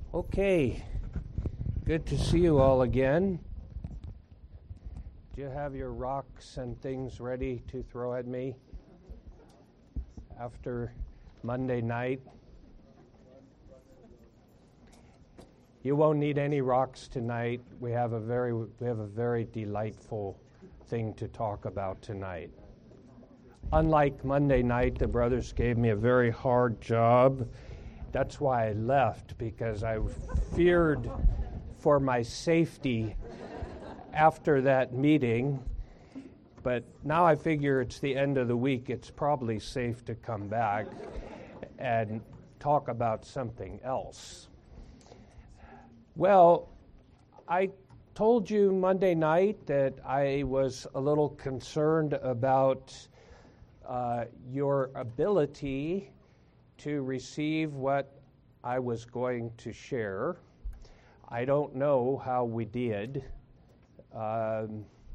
Okay, good to see you all again. Do you have your rocks and things ready to throw at me after Monday night? You won't need any rocks tonight. We have a very delightful thing to talk about tonight. Unlike Monday night, the brothers gave me a very hard job. That's why I left, because I feared for my safety after that meeting. But now I figure it's the end of the week. It's probably safe to come back and talk about something else. Well, I told you Monday night that I was a little concerned about your ability to receive what I was going to share. I don't know how we did. I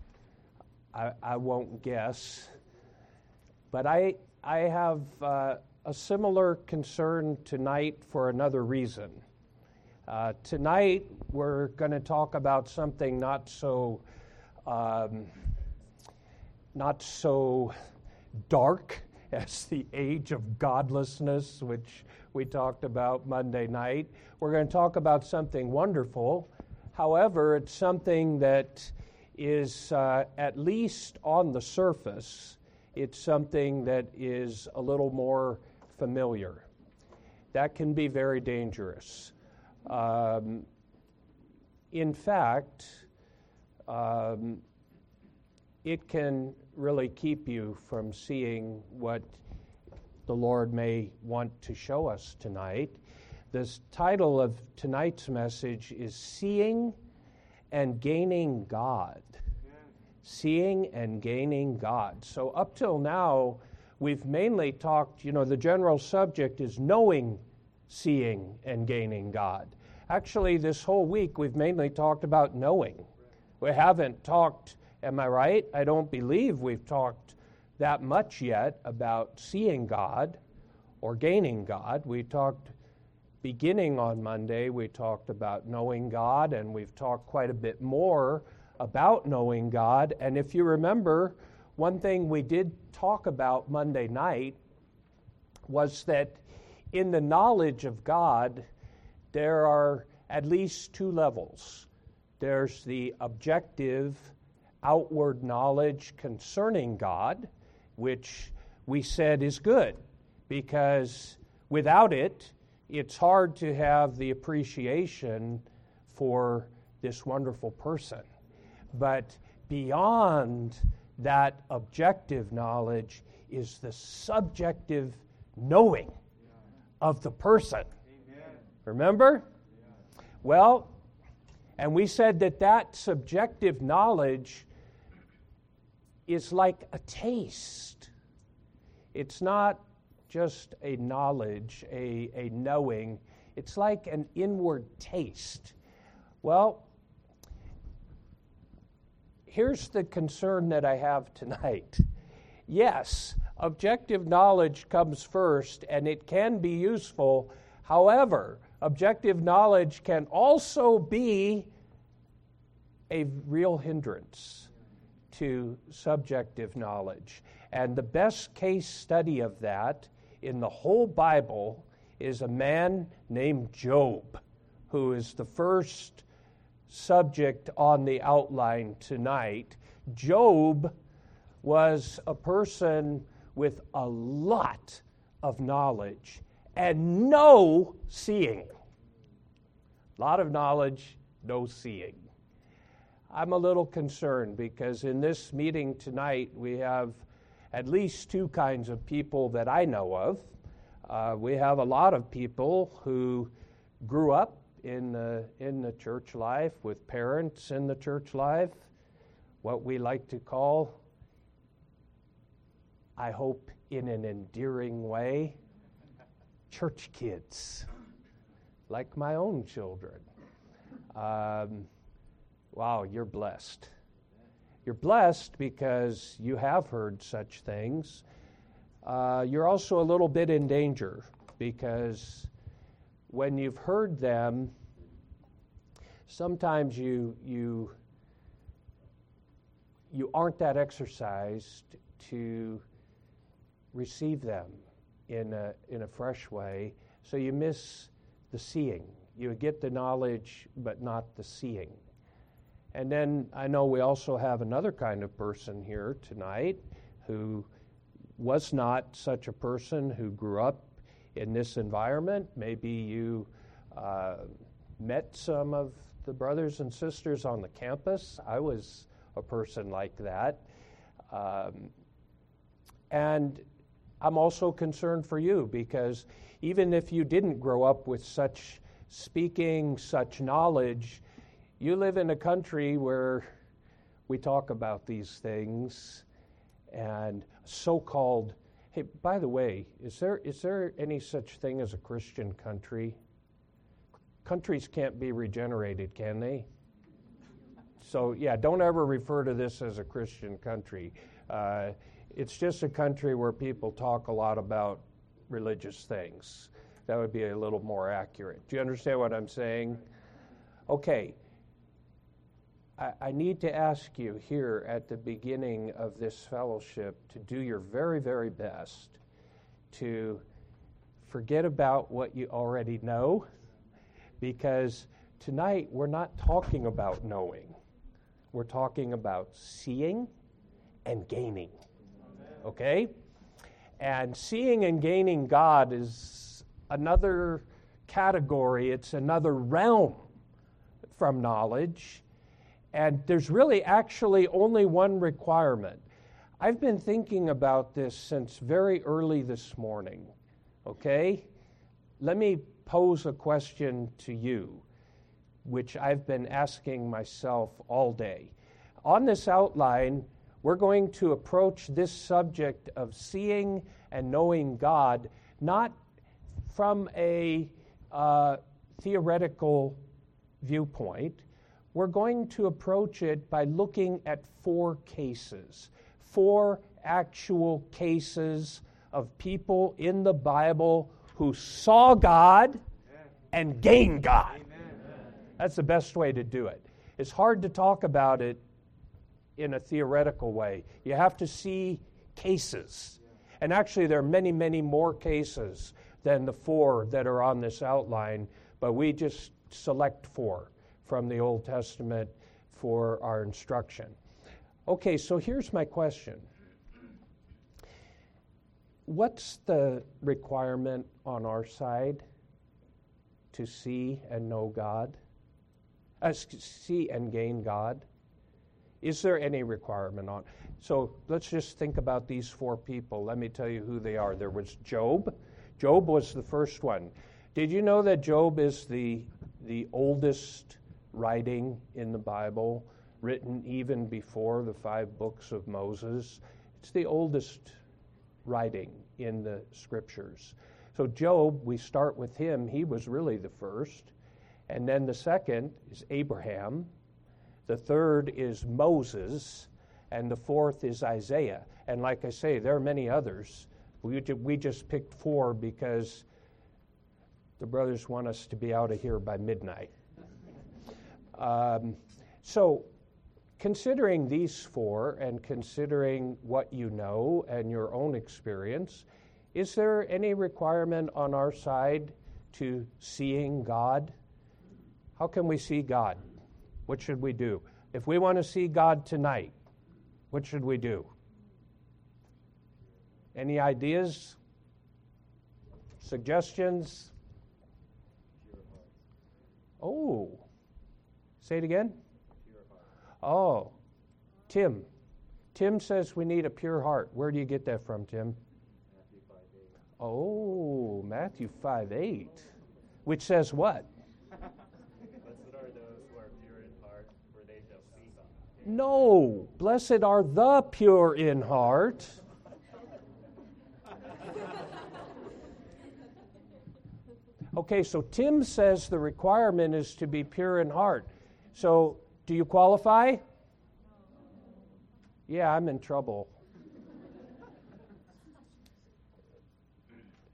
won't guess. But I have a similar concern tonight for another reason. Tonight we're going to talk about something not so dark as the age of godlessness, which we talked about Monday night. We're going to talk about something wonderful. However, it's something that is, at least on the surface, it's something that is a little more familiar. That can be very dangerous. In fact, it can really keep you from seeing what the Lord may want to show us tonight. The title of tonight's message is Seeing and Gaining God. Amen. Seeing and Gaining God. So up till now, we've mainly talked, the general subject is knowing, seeing, and gaining God. Actually, this whole week, we've mainly talked about knowing. We haven't talked, am I right? I don't believe we've talked that much yet about seeing God or gaining God. We talked, beginning on Monday, we talked about knowing God, and we've talked quite a bit more about knowing God. And if you remember, one thing we did talk about Monday night was that in the knowledge of God, there are at least two levels. There's the objective, outward knowledge concerning God, which we said is good, because without it, it's hard to have the appreciation for this wonderful person. But beyond that objective knowledge is the subjective knowing of the person. Amen. Remember? Yeah. Well, and we said that subjective knowledge is like a taste. It's not just a knowledge, a knowing. It's like an inward taste. Well, here's the concern that I have tonight. Yes, objective knowledge comes first, and it can be useful. However, objective knowledge can also be a real hindrance to subjective knowledge. And the best case study of that in the whole Bible is a man named Job, who is the first subject on the outline tonight. Job was a person with a lot of knowledge and no seeing. A lot of knowledge, no seeing. I'm a little concerned because in this meeting tonight we have at least two kinds of people that I know of. We have a lot of people who grew up in the church life with parents in the church life, what we like to call, I hope in an endearing way, church kids, like my own children. Wow, you're blessed. You're blessed because you have heard such things. You're also a little bit in danger because when you've heard them, sometimes you aren't that exercised to receive them in a fresh way, so you miss the seeing. You get the knowledge, but not the seeing. And then I know we also have another kind of person here tonight who was not such a person, who grew up in this environment. Maybe you met some of the brothers and sisters on the campus. I was a person like that. And I'm also concerned for you, because even if you didn't grow up with such speaking, such knowledge, you live in a country where we talk about these things, and so-called, hey, by the way, is there any such thing as a Christian country? Countries can't be regenerated, can they? So, yeah, don't ever refer to this as a Christian country. It's just a country where people talk a lot about religious things. That would be a little more accurate. Do you understand what I'm saying? Okay. I need to ask you here at the beginning of this fellowship to do your very, very best to forget about what you already know, because tonight we're not talking about knowing. We're talking about seeing and gaining. Okay? And seeing and gaining God is another category. It's another realm from knowledge. And there's really actually only one requirement. I've been thinking about this since very early this morning. Okay? Let me pose a question to you, which I've been asking myself all day. On this outline, we're going to approach this subject of seeing and knowing God not from a theoretical viewpoint. We're going to approach it by looking at 4 cases, 4 actual cases of people in the Bible who saw God and gained God. That's the best way to do it. It's hard to talk about it in a theoretical way. You have to see cases. And actually, there are many, many more cases than the 4 that are on this outline, but we just select 4 from the Old Testament for our instruction. Okay, so here's my question. What's the requirement on our side to see and know God? See and gain God? Is there any requirement on? So let's just think about these 4 people. Let me tell you who they are. There was Job. Job was the first one. Did you know that Job is the oldest writing in the Bible, written even before the 5 books of Moses? It's the oldest writing in the Scriptures. So Job, we start with him. He was really the first. And then the second is Abraham. The third is Moses. And the fourth is Isaiah. And like I say, there are many others. We just picked 4 because the brothers want us to be out of here by midnight. So considering these 4 and considering what you know and your own experience, is there any requirement on our side to seeing God? How can we see God? What should we do? If we want to see God tonight, what should we do? Any ideas? Suggestions? Oh, say it again? Oh, Tim. Tim says we need a pure heart. Where do you get that from, Tim? Matthew 5:8. Oh, Matthew 5:8, which says what? Blessed are those who are pure in heart, for they shall see God. No, blessed are the pure in heart. Okay, so Tim says the requirement is to be pure in heart. So, do you qualify? Yeah, I'm in trouble.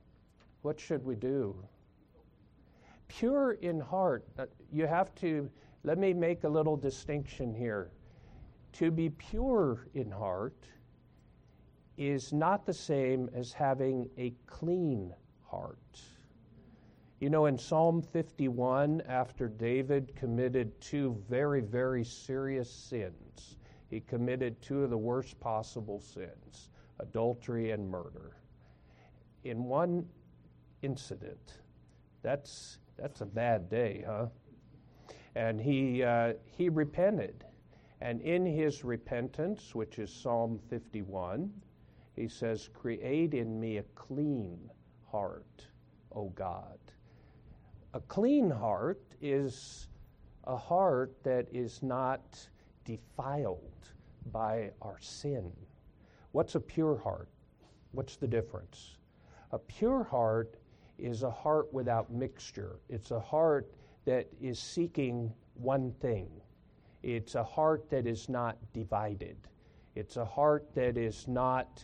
What should we do? Pure in heart. You have to let me make a little distinction here. To be pure in heart is not the same as having a clean heart. You know, in Psalm 51, after David committed two very, very serious sins, he committed two of the worst possible sins, adultery and murder. In one incident, that's a bad day, huh? And he repented. And in his repentance, which is Psalm 51, he says, "Create in me a clean heart, O God." A clean heart is a heart that is not defiled by our sin. What's a pure heart? What's the difference? A pure heart is a heart without mixture. It's a heart that is seeking one thing. It's a heart that is not divided. It's a heart that is not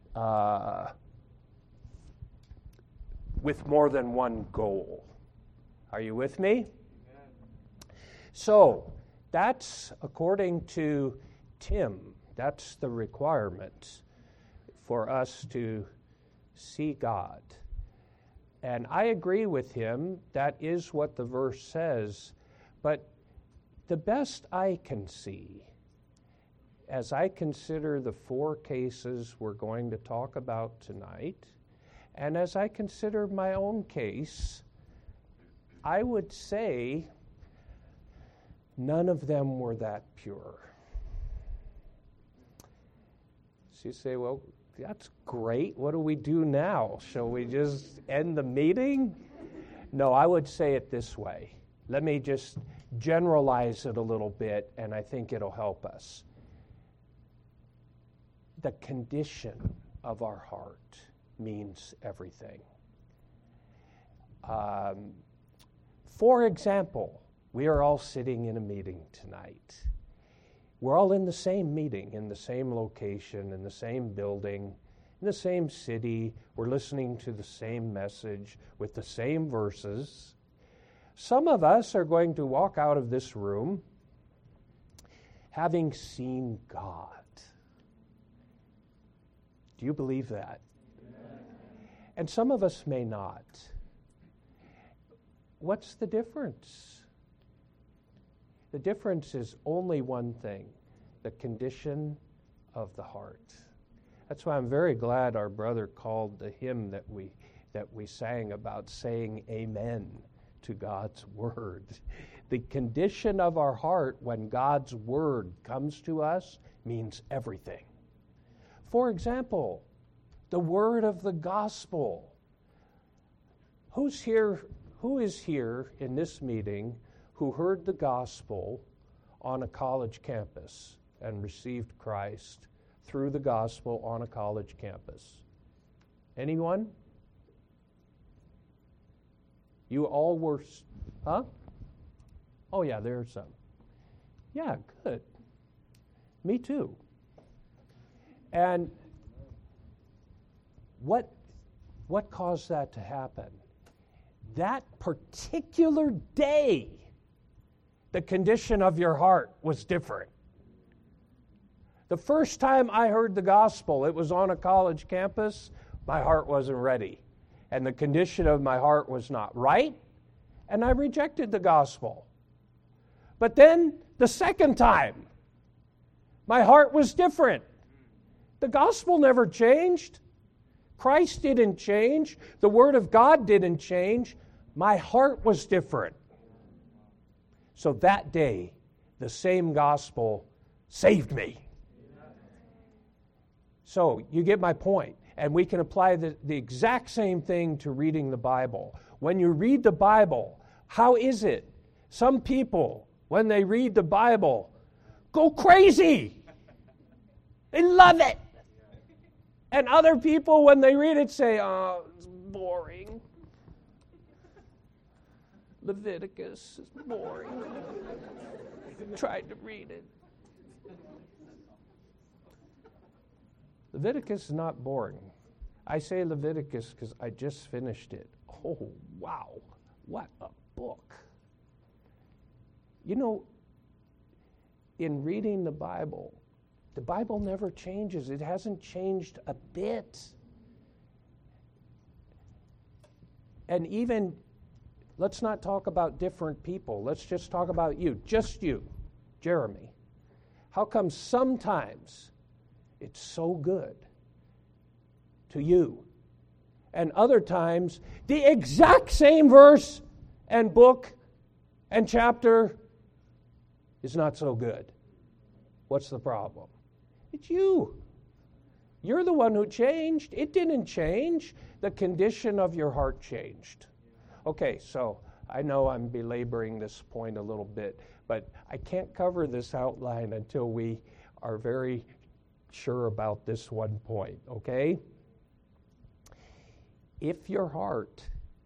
with more than one goal. Are you with me? Amen. So, that's according to Tim, that's the requirement for us to see God. And I agree with him, that is what the verse says, but the best I can see, as I consider the four cases we're going to talk about tonight, and as I consider my own case, I would say none of them were that pure. So you say, well, that's great. What do we do now? Shall we just end the meeting? No, I would say it this way. Let me just generalize it a little bit, and I think it'll help us. The condition of our heart means everything. For example, we are all sitting in a meeting tonight. We're all in the same meeting, in the same location, in the same building, in the same city. We're listening to the same message with the same verses. Some of us are going to walk out of this room having seen God. Do you believe that? Amen. And some of us may not. What's the difference? The difference is only one thing, the condition of the heart. That's why I'm very glad our brother called the hymn that we sang about saying amen to God's word. The condition of our heart when God's word comes to us means everything. For example, the word of the gospel. Who is here in this meeting who heard the gospel on a college campus and received Christ through the gospel on a college campus? Anyone? You all were, huh? Oh yeah, there are some. Yeah, good. Me too. And what caused that to happen? That particular day, the condition of your heart was different. The first time I heard the gospel, it was on a college campus, my heart wasn't ready. And the condition of my heart was not right, and I rejected the gospel. But then, the second time, my heart was different. The gospel never changed. Christ didn't change. The Word of God didn't change. My heart was different. So that day, the same gospel saved me. So you get my point. And we can apply the exact same thing to reading the Bible. When you read the Bible, how is it? Some people, when they read the Bible, go crazy. They love it. And other people, when they read it, say, oh, it's boring. Leviticus is boring. Tried to read it. Leviticus is not boring. I say Leviticus because I just finished it. Oh, wow. What a book. You know, in reading the Bible never changes. It hasn't changed a bit. And even, let's not talk about different people. Let's just talk about you, just you, Jeremy. How come sometimes it's so good to you, and other times the exact same verse and book and chapter is not so good? What's the problem? It's you. You're the one who changed. It didn't change. The condition of your heart changed. Okay, so I know I'm belaboring this point a little bit, but I can't cover this outline until we are very sure about this one point, okay? If your heart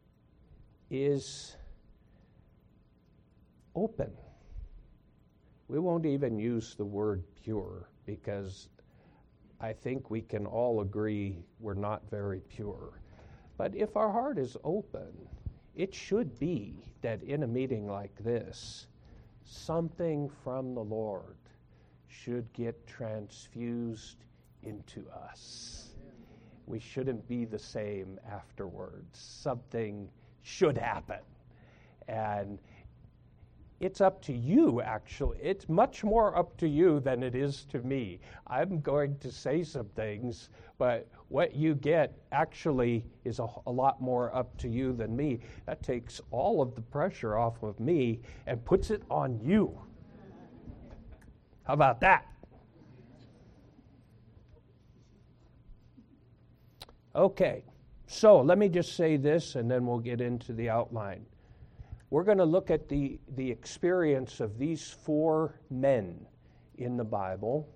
is open, we won't even use the word pure, because I think we can all agree we're not very pure. But if our heart is open, it should be that in a meeting like this, something from the Lord should get transfused into us. We shouldn't be the same afterwards. Something should happen. And it's up to you, actually. It's much more up to you than it is to me. I'm going to say some things, but what you get actually is a lot more up to you than me. That takes all of the pressure off of me and puts it on you. How about that? Okay, so let me just say this, and then we'll get into the outline. We're going to look at the experience of these four men in the Bible.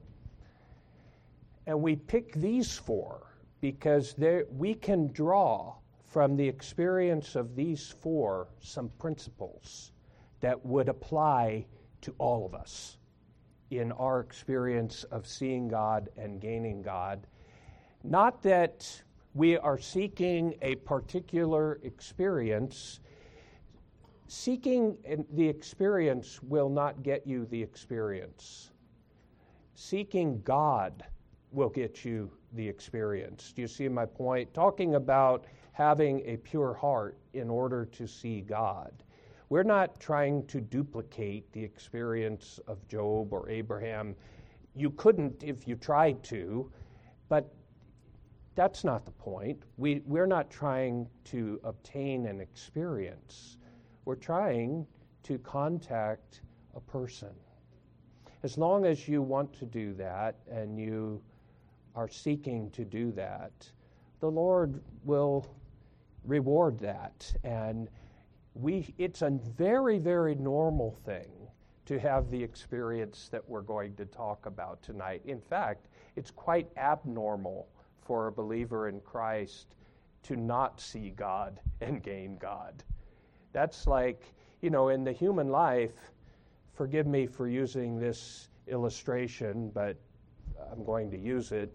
And we pick these four because we can draw from the experience of these four some principles that would apply to all of us in our experience of seeing God and gaining God. Not that we are seeking a particular experience. Seeking the experience will not get you the experience. Seeking God will get you the experience. Do you see my point? Talking about having a pure heart in order to see God. We're not trying to duplicate the experience of Job or Abraham. You couldn't if you tried to, but that's not the point. We're not trying to obtain an experience. We're trying to contact a person. As long as you want to do that and you are seeking to do that, the Lord will reward that. And it's a very, very normal thing to have the experience that we're going to talk about tonight. In fact, it's quite abnormal for a believer in Christ to not see God and gain God. That's like, in the human life, forgive me for using this illustration, but I'm going to use it.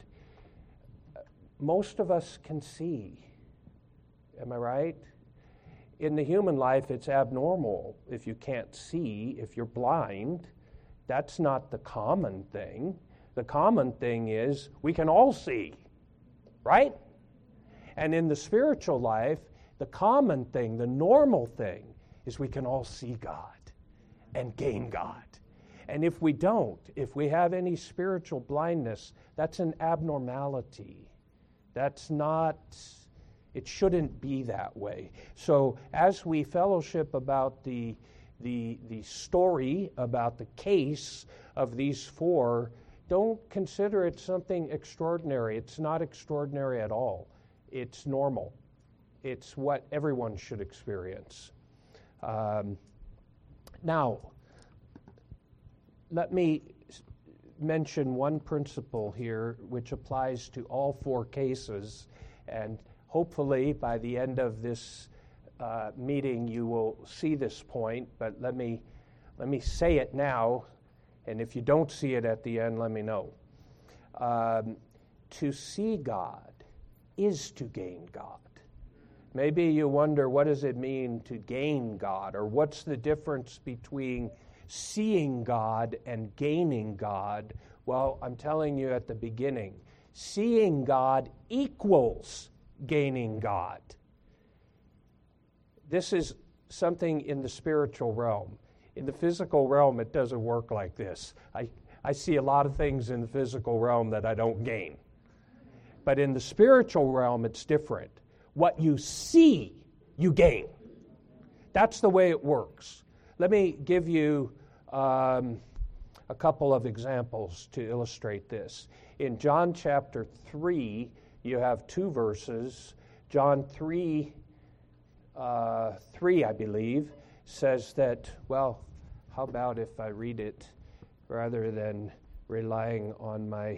Most of us can see. Am I right? In the human life, it's abnormal if you can't see, if you're blind. That's not the common thing. The common thing is we can all see, right? And in the spiritual life, the common thing, the normal thing, is we can all see God and gain God. And if we don't, if we have any spiritual blindness, that's an abnormality. That's not, it shouldn't be that way. So as we fellowship about the story, about the case of these four, don't consider it something extraordinary. It's not extraordinary at all. It's normal. It's what everyone should experience. Now, let me mention one principle here which applies to all four cases, and hopefully by the end of this meeting you will see this point, but let me say it now, and if you don't see it at the end, let me know. To see God is to gain God. Maybe you wonder, what does it mean to gain God? Or what's the difference between seeing God and gaining God. Well, I'm telling you at the beginning, seeing God equals gaining God. This is something in the spiritual realm. In the physical realm, it doesn't work like this. I see a lot of things in the physical realm that I don't gain. But in the spiritual realm, it's different. What you see, you gain. That's the way it works. Let me give you a couple of examples to illustrate this. In John chapter 3, you have two verses. John 3, I believe, says that, well, how about if I read it rather than relying on my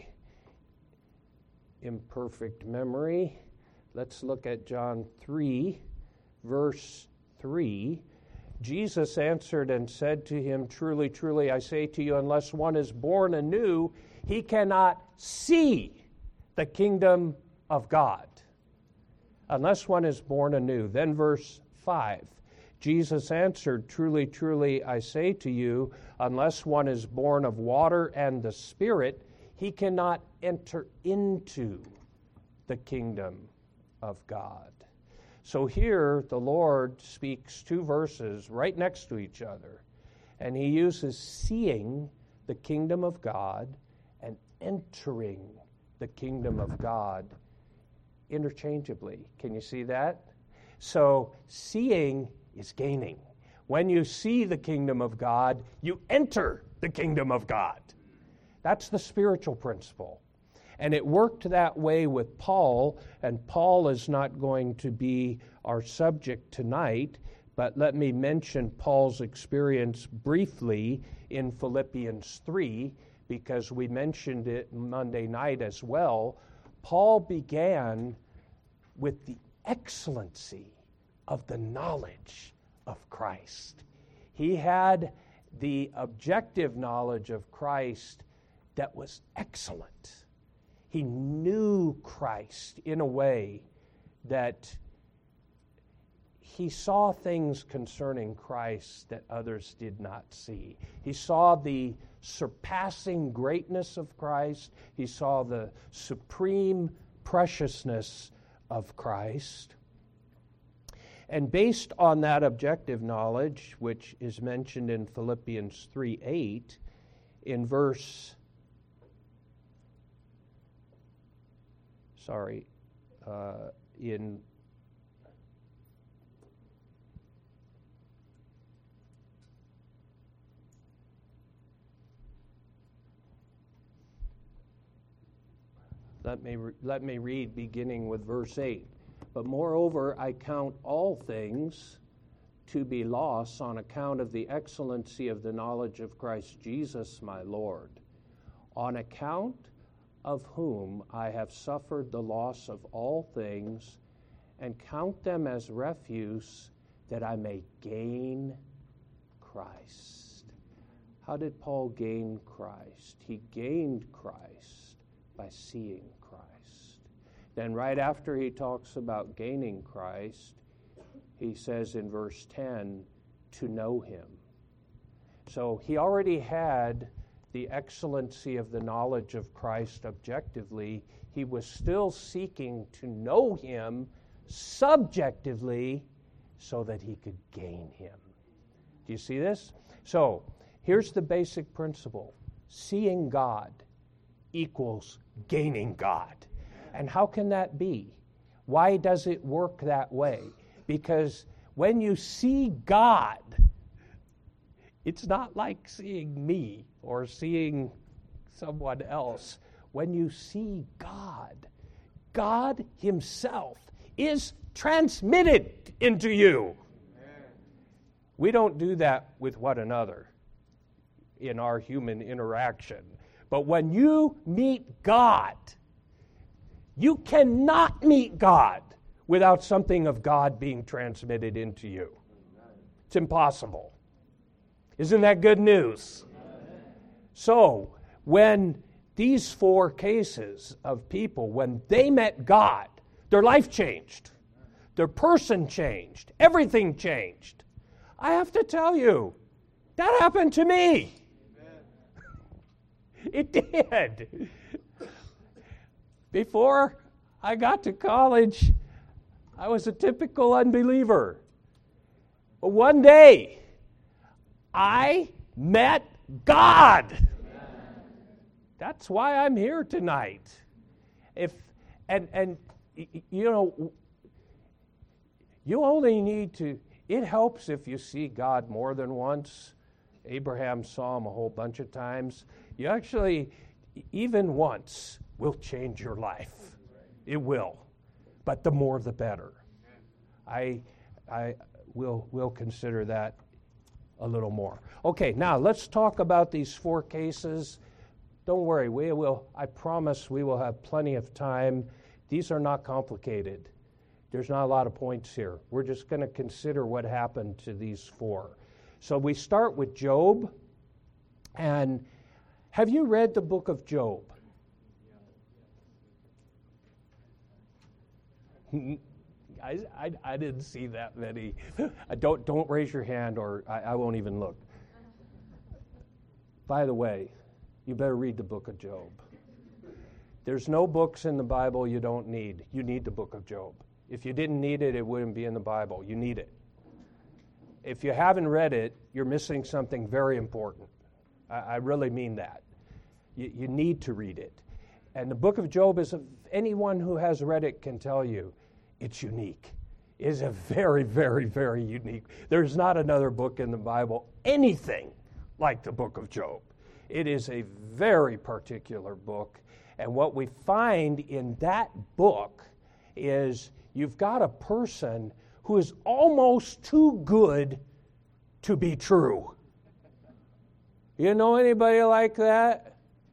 imperfect memory? Let's look at John 3, verse 3. Jesus answered and said to him, "Truly, truly, I say to you, unless one is born anew, he cannot see the kingdom of God." Unless one is born anew. Then verse 5. Jesus answered, "Truly, truly, I say to you, unless one is born of water and the Spirit, he cannot enter into the kingdom of God." So here the Lord speaks two verses right next to each other, and he uses seeing the kingdom of God and entering the kingdom of God interchangeably. Can you see that? So seeing is gaining. When you see the kingdom of God, you enter the kingdom of God. That's the spiritual principle. And it worked that way with Paul, and Paul is not going to be our subject tonight, but let me mention Paul's experience briefly in Philippians 3, because we mentioned it Monday night as well. Paul began with the excellency of the knowledge of Christ. He had the objective knowledge of Christ that was excellent. He knew Christ in a way that he saw things concerning Christ that others did not see. He saw the surpassing greatness of Christ. He saw the supreme preciousness of Christ. And based on that objective knowledge, which is mentioned in Philippians 3:8, in let me read beginning with verse 8. "But moreover, I count all things to be loss on account of the excellency of the knowledge of Christ Jesus my Lord, on account of whom I have suffered the loss of all things, and count them as refuse, that I may gain Christ." How did Paul gain Christ? He gained Christ by seeing Christ. Then right after he talks about gaining Christ, he says in verse 10, to know him. So he already had the excellency of the knowledge of Christ objectively. He was still seeking to know him subjectively so that he could gain him. Do you see this? So here's the basic principle. Seeing God equals gaining God. And how can that be? Why does it work that way? Because when you see God, it's not like seeing me or seeing someone else. When you see God, God himself is transmitted into you. We don't do that with one another in our human interaction. But when you meet God, you cannot meet God without something of God being transmitted into you. It's impossible. Isn't that good news? So, when these four cases of people, when they met God, their life changed. Their person changed. Everything changed. I have to tell you, That happened to me. It did. Before I got to college, I was a typical unbeliever. But one day, I met God. That's why I'm here tonight. You only need to, it helps if you see God more than once. Abraham saw him a whole bunch of times. You actually, even once, will change your life. It will. But the more the better. I will consider that a little more. Okay, now let's talk about these 4 cases. Don't worry, I promise we will have plenty of time. These are not complicated. There's not a lot of points here. We're just going to consider what happened to these 4. So we start with Job. And have you read the book of Job? I didn't see that many. Don't raise your hand or I won't even look. By the way, you better read the book of Job. There's no books in the Bible you don't need. You need the book of Job. If you didn't need it, it wouldn't be in the Bible. You need it. If you haven't read it, you're missing something very important. I really mean that. You need to read it. And the book of Job is, anyone who has read it can tell you, it's unique. It is a very, very, very unique. There's not another book in the Bible, anything like the book of Job. It is a very particular book. And what we find in that book is you've got a person who is almost too good to be true. You know anybody like that?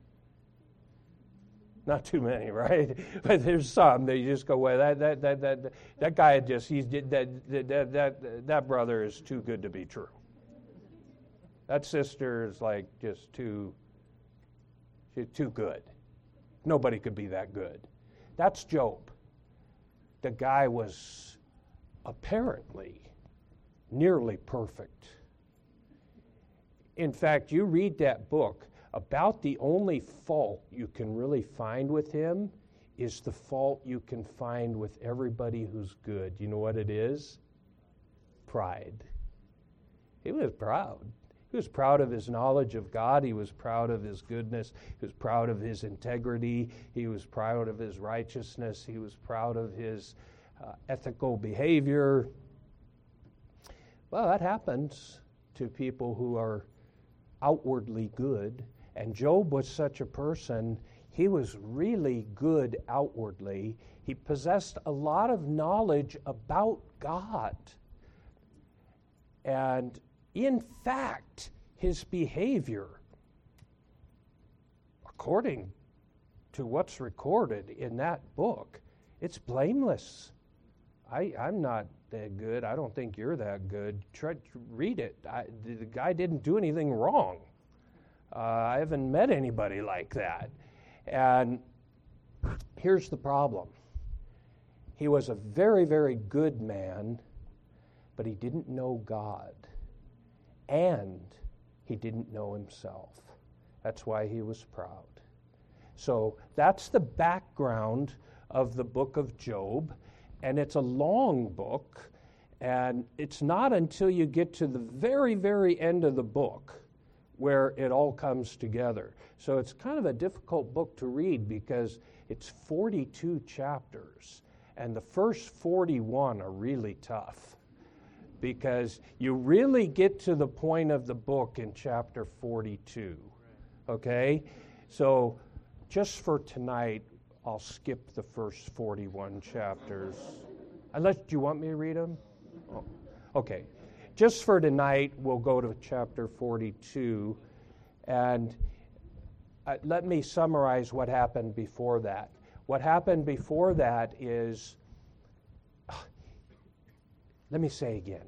Not too many, right? But there's some that you just go, well, that guy that brother is too good to be true. That sister is like just she's too good. Nobody could be that good. That's Job. The guy was apparently nearly perfect. In fact, you read that book, about the only fault you can really find with him is the fault you can find with everybody who's good. You know what it is? Pride. He was proud. He was proud of his knowledge of God. He was proud of his goodness. He was proud of his integrity. He was proud of his righteousness. He was proud of his ethical behavior. Well, that happens to people who are outwardly good. And Job was such a person. He was really good outwardly. He possessed a lot of knowledge about God. And in fact, his behavior, according to what's recorded in that book, it's blameless. I'm not that good. I don't think you're that good. Try to read it. The guy didn't do anything wrong. I haven't met anybody like that. And here's the problem. He was a very, very good man, but he didn't know God. And he didn't know himself. That's why he was proud. So that's the background of the book of Job. And it's a long book. And it's not until you get to the very, very end of the book where it all comes together. So it's kind of a difficult book to read because it's 42 chapters. And the first 41 are really tough because you really get to the point of the book in chapter 42. Okay? So just for tonight, I'll skip the first 41 chapters. Unless, do you want me to read them? Oh, okay. Just for tonight, we'll go to chapter 42. And let me summarize what happened before that. What happened before that is, let me say again,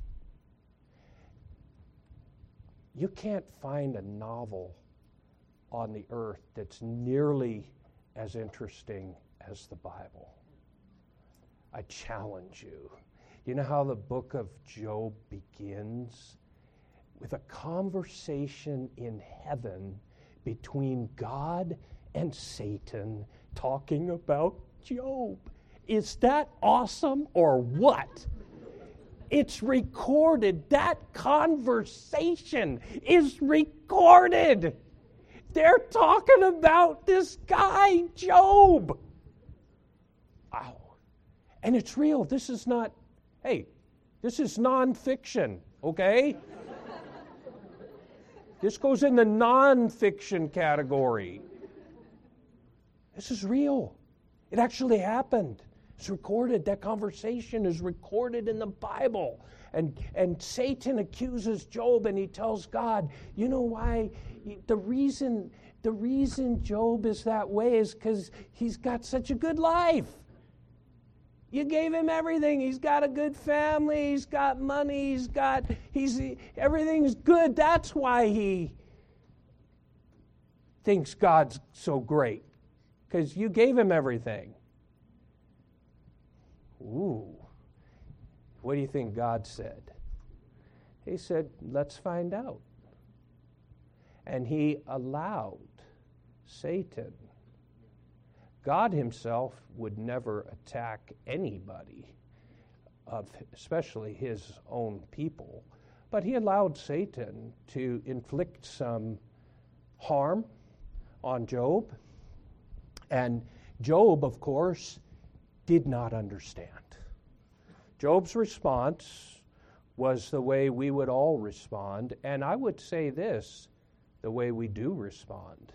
you can't find a novel on the earth that's nearly as interesting as the Bible. I challenge you. You know how the book of Job begins? with a conversation in heaven between God and Satan talking about Job. Is that awesome or what? It's recorded. That conversation is recorded. They're talking about this guy, Job. Wow. And it's real. This is not, this is nonfiction, okay? This goes in the nonfiction category. This is real. It actually happened. It's recorded. That conversation is recorded in the Bible. And Satan accuses Job, and he tells God, you know why? The reason Job is that way is because he's got such a good life. You gave him everything. He's got a good family. He's got money. Everything's good. That's why he thinks God's so great, because you gave him everything. Ooh. What do you think God said? He said, let's find out. And he allowed Satan. God himself would never attack anybody, especially his own people. But he allowed Satan to inflict some harm on Job. And Job, of course, did not understand. Job's response was the way we would all respond, and I would say this, the way we do respond.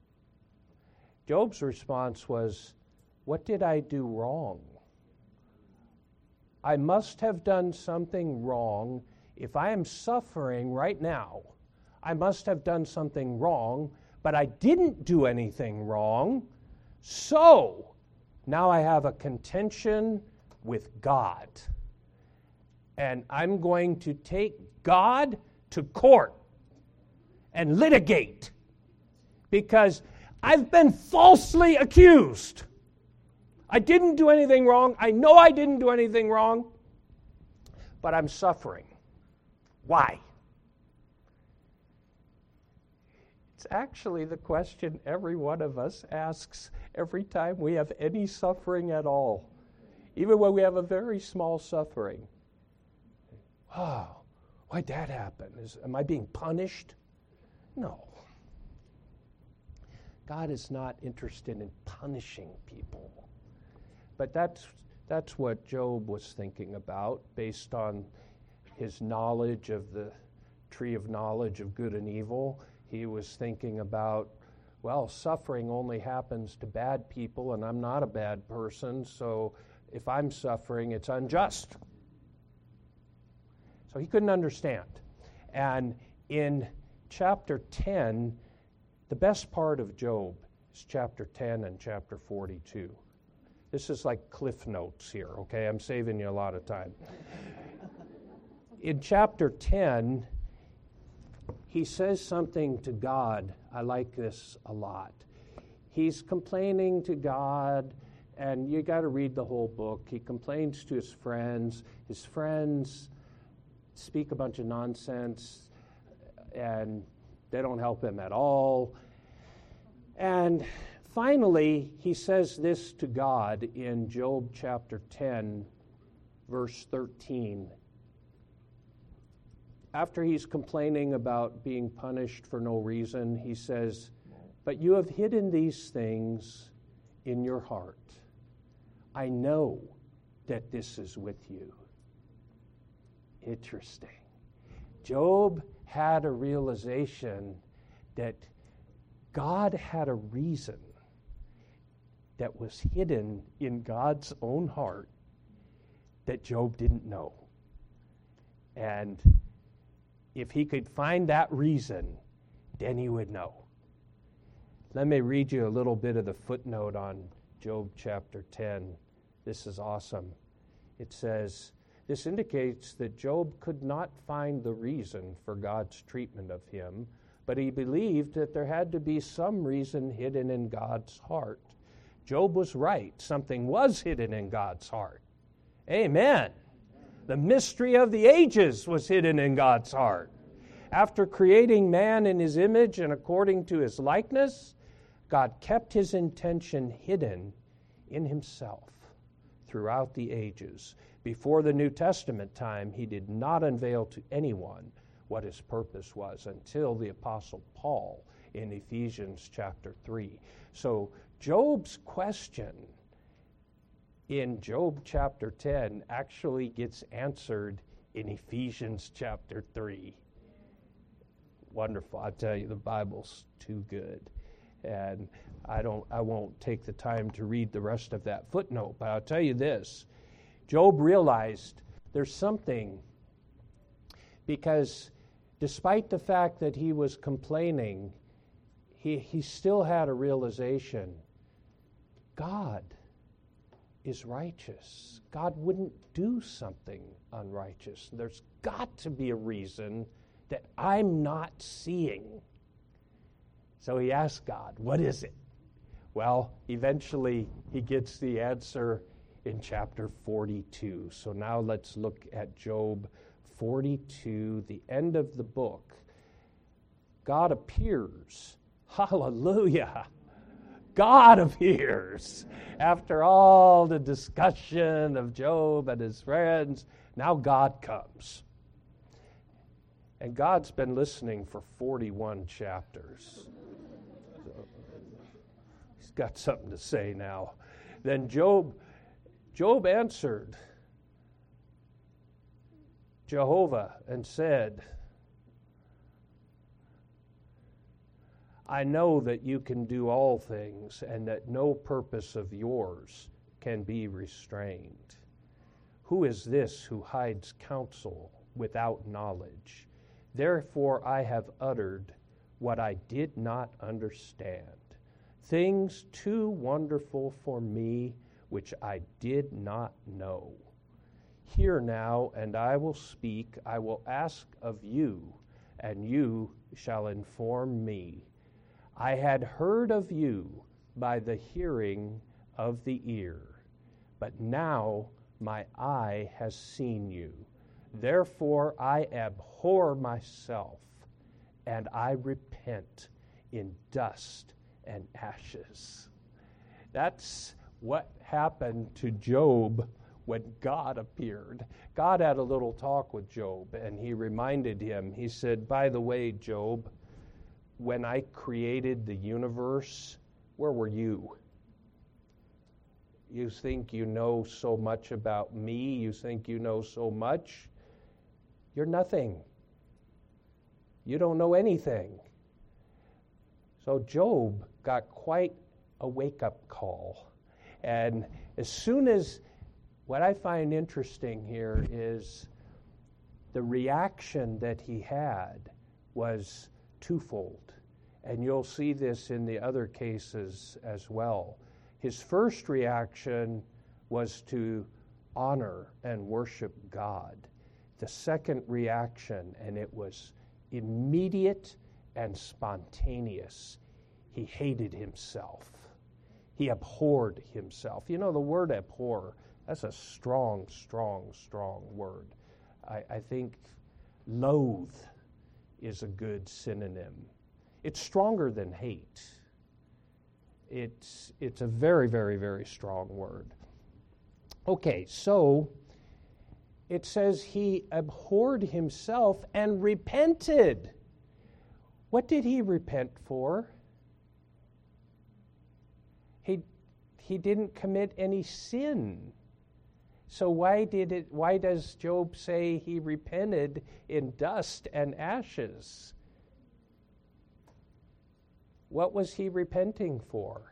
Job's response was, what did I do wrong? I must have done something wrong. If I am suffering right now, I must have done something wrong, but I didn't do anything wrong, so now I have a contention with God. And I'm going to take God to court and litigate because I've been falsely accused. I didn't do anything wrong. I know I didn't do anything wrong, but I'm suffering. Why? It's actually the question every one of us asks every time we have any suffering at all, even when we have a very small suffering. Oh, why'd that happen? Am I being punished? No. God is not interested in punishing people. But that's what Job was thinking about based on his knowledge of the tree of knowledge of good and evil. He was thinking about, well, suffering only happens to bad people, and I'm not a bad person, so if I'm suffering, it's unjust. So he couldn't understand. And in chapter 10, the best part of Job is chapter 10 and chapter 42. This is like cliff notes here, okay? I'm saving you a lot of time. In chapter 10, he says something to God. I like this a lot. He's complaining to God, and you got to read the whole book. He complains to his friends. His friends speak a bunch of nonsense, and they don't help him at all. And finally, he says this to God in Job chapter 10, verse 13. After he's complaining about being punished for no reason, he says, "But you have hidden these things in your heart. I know that this is with you." Interesting. Job had a realization that God had a reason that was hidden in God's own heart that Job didn't know. And if he could find that reason, then he would know. Let me read you a little bit of the footnote on Job chapter 10. This is awesome. It says, this indicates that Job could not find the reason for God's treatment of him, but he believed that there had to be some reason hidden in God's heart. Job was right. Something was hidden in God's heart. Amen. The mystery of the ages was hidden in God's heart. After creating man in his image and according to his likeness, God kept his intention hidden in himself throughout the ages. Before the New Testament time, he did not unveil to anyone what his purpose was until the Apostle Paul in Ephesians chapter 3. So Job's question in Job chapter 10 actually gets answered in Ephesians chapter 3. Wonderful. I tell you, the Bible's too good. And I won't take the time to read the rest of that footnote, but I'll tell you this. Job realized there's something, because despite the fact that he was complaining, he still had a realization. God is righteous. God wouldn't do something unrighteous. There's got to be a reason that I'm not seeing. So he asked God, what is it? Well, eventually he gets the answer in chapter 42. So now let's look at Job 42, the end of the book. God appears. Hallelujah. God appears. After all the discussion of Job and his friends, now God comes. And God's been listening for 41 chapters. He's got something to say now. Then Job answered Jehovah and said, I know that you can do all things and that no purpose of yours can be restrained. Who is this who hides counsel without knowledge? Therefore I have uttered what I did not understand, things too wonderful for me which I did not know. Hear now, and I will speak. I will ask of you, and you shall inform me. I had heard of you by the hearing of the ear, but now my eye has seen you. Therefore I abhor myself, and I repent in dust and ashes. That's what happened to Job when God appeared. God had a little talk with Job, and he reminded him, he said, by the way, Job, when I created the universe, where were you? You think you know so much about me? You think you know so much? You're nothing. You don't know anything. So Job got quite a wake-up call. And as soon as, what I find interesting here is the reaction that he had was twofold. And you'll see this in the other cases as well. His first reaction was to honor and worship God. The second reaction, and it was immediate and spontaneous, he hated himself. He abhorred himself. You know, the word abhor, that's a strong, strong, strong word. I think loathe is a good synonym. It's stronger than hate. It's a very, very, very strong word. Okay, so it says he abhorred himself and repented. What did he repent for? He didn't commit any sin. So why does Job say he repented in dust and ashes? What was he repenting for?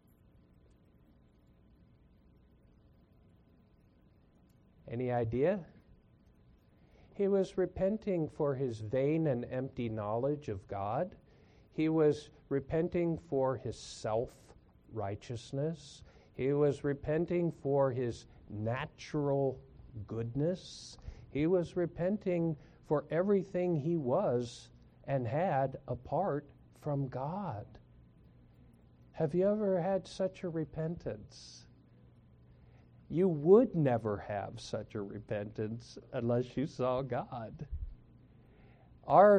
Any idea? He was repenting for his vain and empty knowledge of God. He was repenting for his self-righteousness. He was repenting for his natural goodness. He was repenting for everything he was and had apart from God. Have you ever had such a repentance? You would never have such a repentance unless you saw God. Our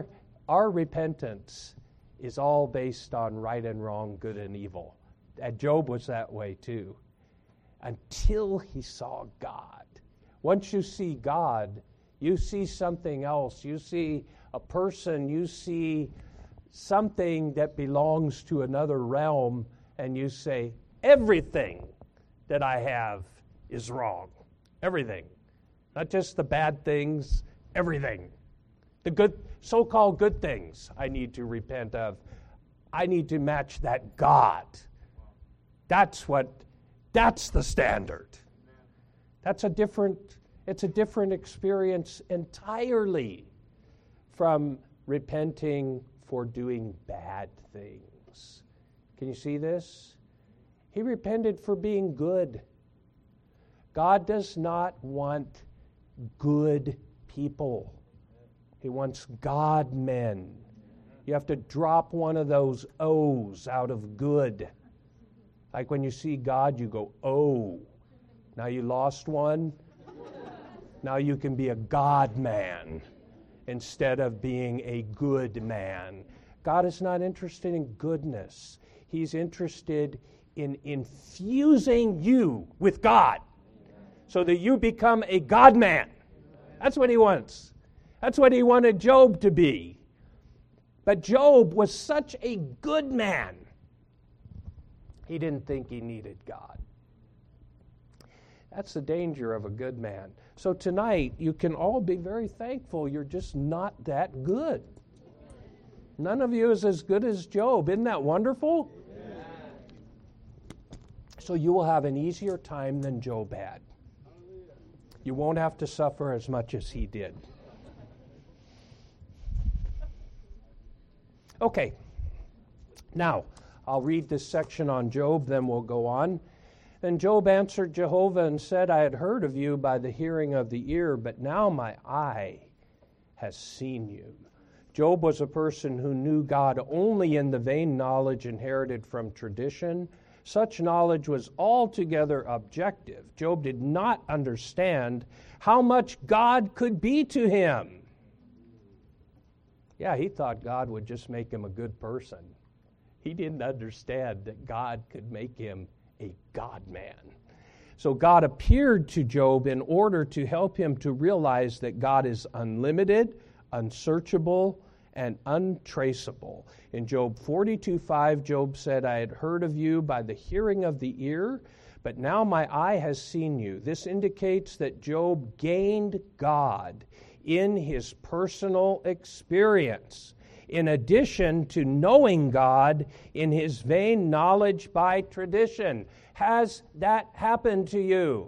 our repentance is all based on right and wrong, good and evil. And Job was that way too. Until he saw God. Once you see God, you see something else. You see a person, you see something that belongs to another realm, and you say, everything that I have is wrong. Everything. Not just the bad things, everything. The good, so-called good things I need to repent of. I need to match that God. That's the standard. It's a different experience entirely from repenting for doing bad things. Can you see this? He repented for being good. God does not want good people. He wants God men. You have to drop one of those O's out of good. Like when you see God, you go, oh. Now you lost one. Now you can be a God man instead of being a good man. God is not interested in goodness. He's interested in infusing you with God so that you become a God man. That's what he wants. That's what he wanted Job to be. But Job was such a good man, he didn't think he needed God. That's the danger of a good man. So tonight, you can all be very thankful you're just not that good. None of you is as good as Job. Isn't that wonderful? Amen. So you will have an easier time than Job had. You won't have to suffer as much as he did. Okay. Now, I'll read this section on Job, then we'll go on. Then Job answered Jehovah and said, I had heard of you by the hearing of the ear, but now my eye has seen you. Job was a person who knew God only in the vain knowledge inherited from tradition. Such knowledge was altogether objective. Job did not understand how much God could be to him. Yeah, he thought God would just make him a good person. He didn't understand that God could make him a God-man. So God appeared to Job in order to help him to realize that God is unlimited, unsearchable, and untraceable. In Job 42:5, Job said, I had heard of you by the hearing of the ear, but now my eye has seen you. This indicates that Job gained God in his personal experience, in addition to knowing God in his vain knowledge by tradition. Has that happened to you?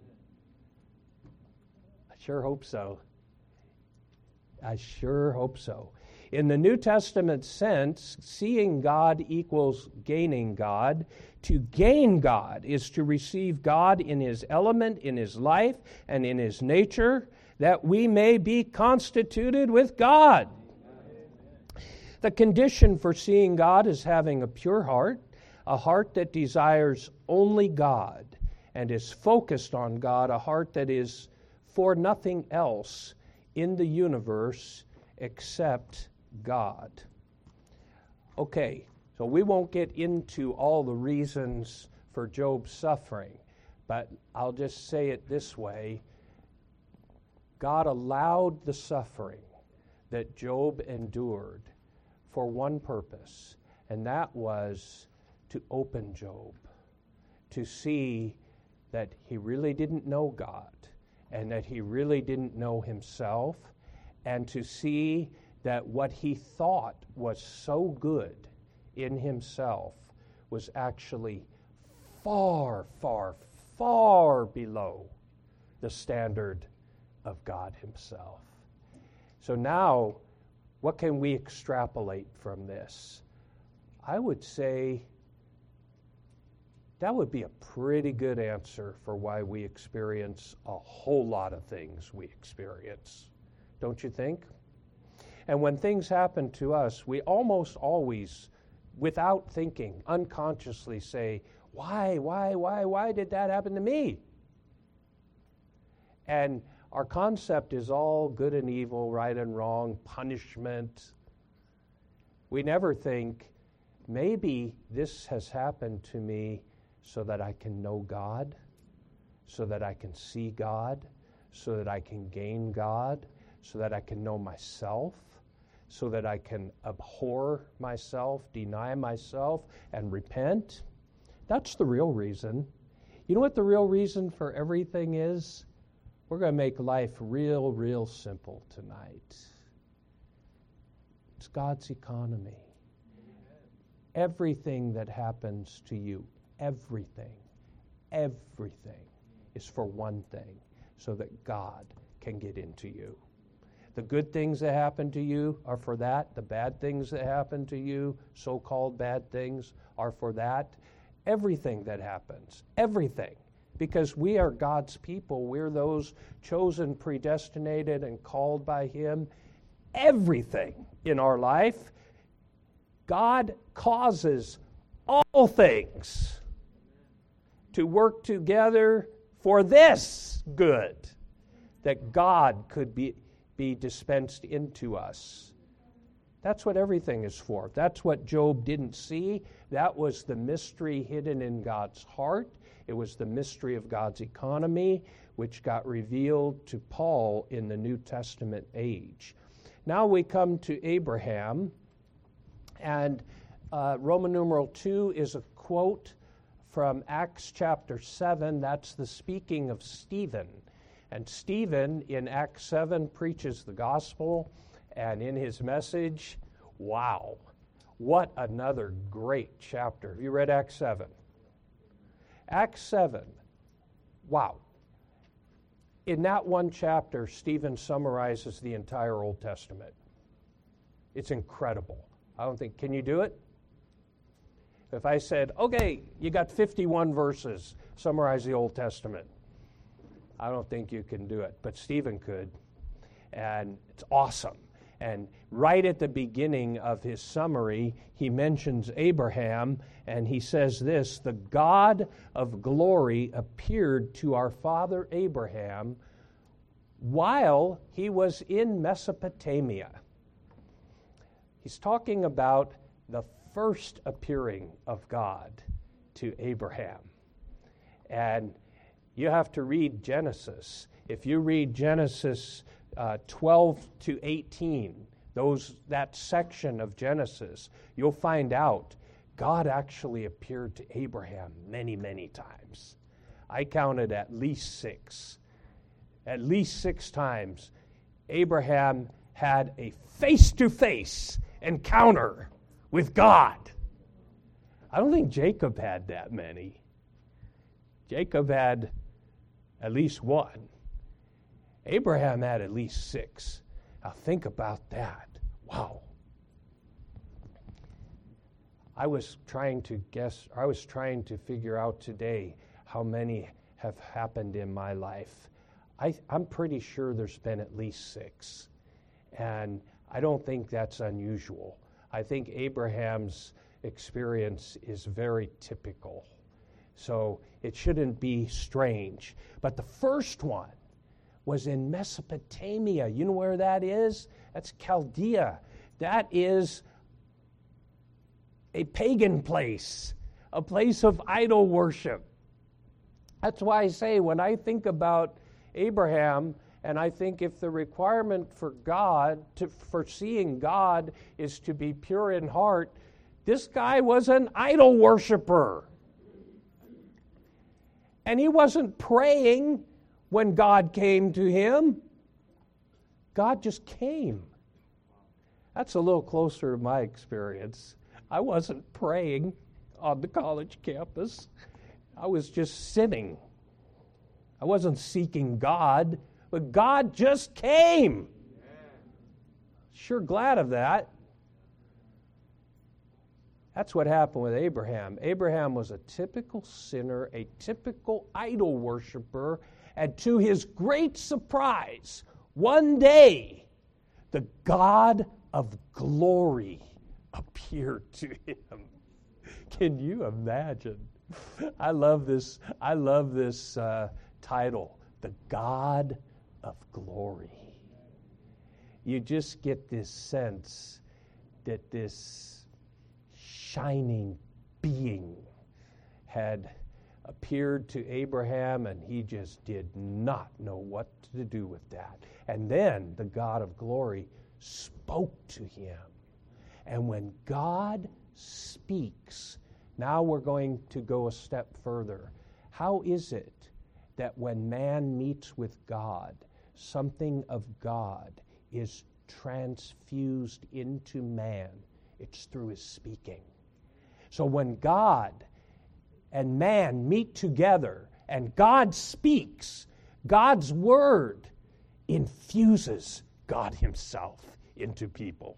I sure hope so. I sure hope so. In the New Testament sense, seeing God equals gaining God. To gain God is to receive God in his element, in his life, and in his nature, that we may be constituted with God. The condition for seeing God is having a pure heart, a heart that desires only God and is focused on God, a heart that is for nothing else in the universe except God. Okay, so we won't get into all the reasons for Job's suffering, but I'll just say it this way. God allowed the suffering that Job endured for one purpose, and that was to open Job, to see that he really didn't know God, and that he really didn't know himself, and to see that what he thought was so good in himself was actually far, far, far below the standard of God himself. So now, what can we extrapolate from this? I would say that would be a pretty good answer for why we experience a whole lot of things we experience. Don't you think? And when things happen to us, we almost always, without thinking, unconsciously say, why did that happen to me? And our concept is all good and evil, right and wrong, punishment, We never think, maybe this has happened to me so that I can know God, so that I can see God, so that I can gain God, so that I can know myself, so that I can abhor myself, deny myself, and repent. That's the real reason. You know what the real reason for everything is? We're going to make life real simple tonight. It's God's economy. Everything that happens to you, everything is for one thing, so that God can get into you. The good things that happen to you are for that. The bad things that happen to you, so-called bad things, are for that. Everything that happens, everything. Because we are God's people. We're those chosen, predestinated, and called by Him. Everything in our life, God causes all things to work together for this good, that God could be dispensed into us. That's what everything is for. That's what Job didn't see. That was the mystery hidden in God's heart. It was the mystery of God's economy, which got revealed to Paul in the New Testament age. Now we come to Abraham, and Roman numeral 2 is a quote from Acts chapter 7. That's the speaking of Stephen. And Stephen, in Acts 7, preaches the gospel, and in his message, wow, what another great chapter. Have you read Acts 7? Acts 7, wow. In that one chapter, Stephen summarizes the entire Old Testament. It's incredible. Can you do it? If I said, okay, you got 51 verses, summarize the Old Testament. I don't think you can do it, but Stephen could, and it's awesome. And right at the beginning of his summary, he mentions Abraham, and he says this: the God of glory appeared to our father Abraham while he was in Mesopotamia. He's talking about the first appearing of God to Abraham. And you have to read Genesis. If you read Genesis 12 to 18, that section of Genesis, you'll find out God actually appeared to Abraham many times. I counted at least 6. At least 6 times, Abraham had a face-to-face encounter with God. I don't think Jacob had that many. Jacob had at least 1. Abraham had at least 6. Now think about that. Wow. I was trying to figure out today how many have happened in my life. I'm pretty sure there's been at least 6. And I don't think that's unusual. I think Abraham's experience is very typical. So it shouldn't be strange. But the first one was in Mesopotamia. You know where that is? That's Chaldea. That is a pagan place, a place of idol worship. That's why I say when I think about Abraham, and I think if the requirement for for seeing God is to be pure in heart, this guy was an idol worshiper. And he wasn't praying when God came to him. God just came. That's a little closer to my experience. I wasn't praying on the college campus. I was just sitting. I wasn't seeking God, but God just came. Sure glad of that. That's what happened with Abraham. Abraham was a typical sinner, a typical idol worshiper, and to his great surprise, one day, the God of glory appeared to him. Can you imagine? I love this title, The God of Glory. You just get this sense that this shining being had appeared to Abraham, and he just did not know what to do with that. And then the God of glory spoke to him. And when God speaks, now we're going to go a step further. How is it that when man meets with God, something of God is transfused into man? It's through his speaking. So when God and man meet together and God speaks, God's word infuses God himself into people.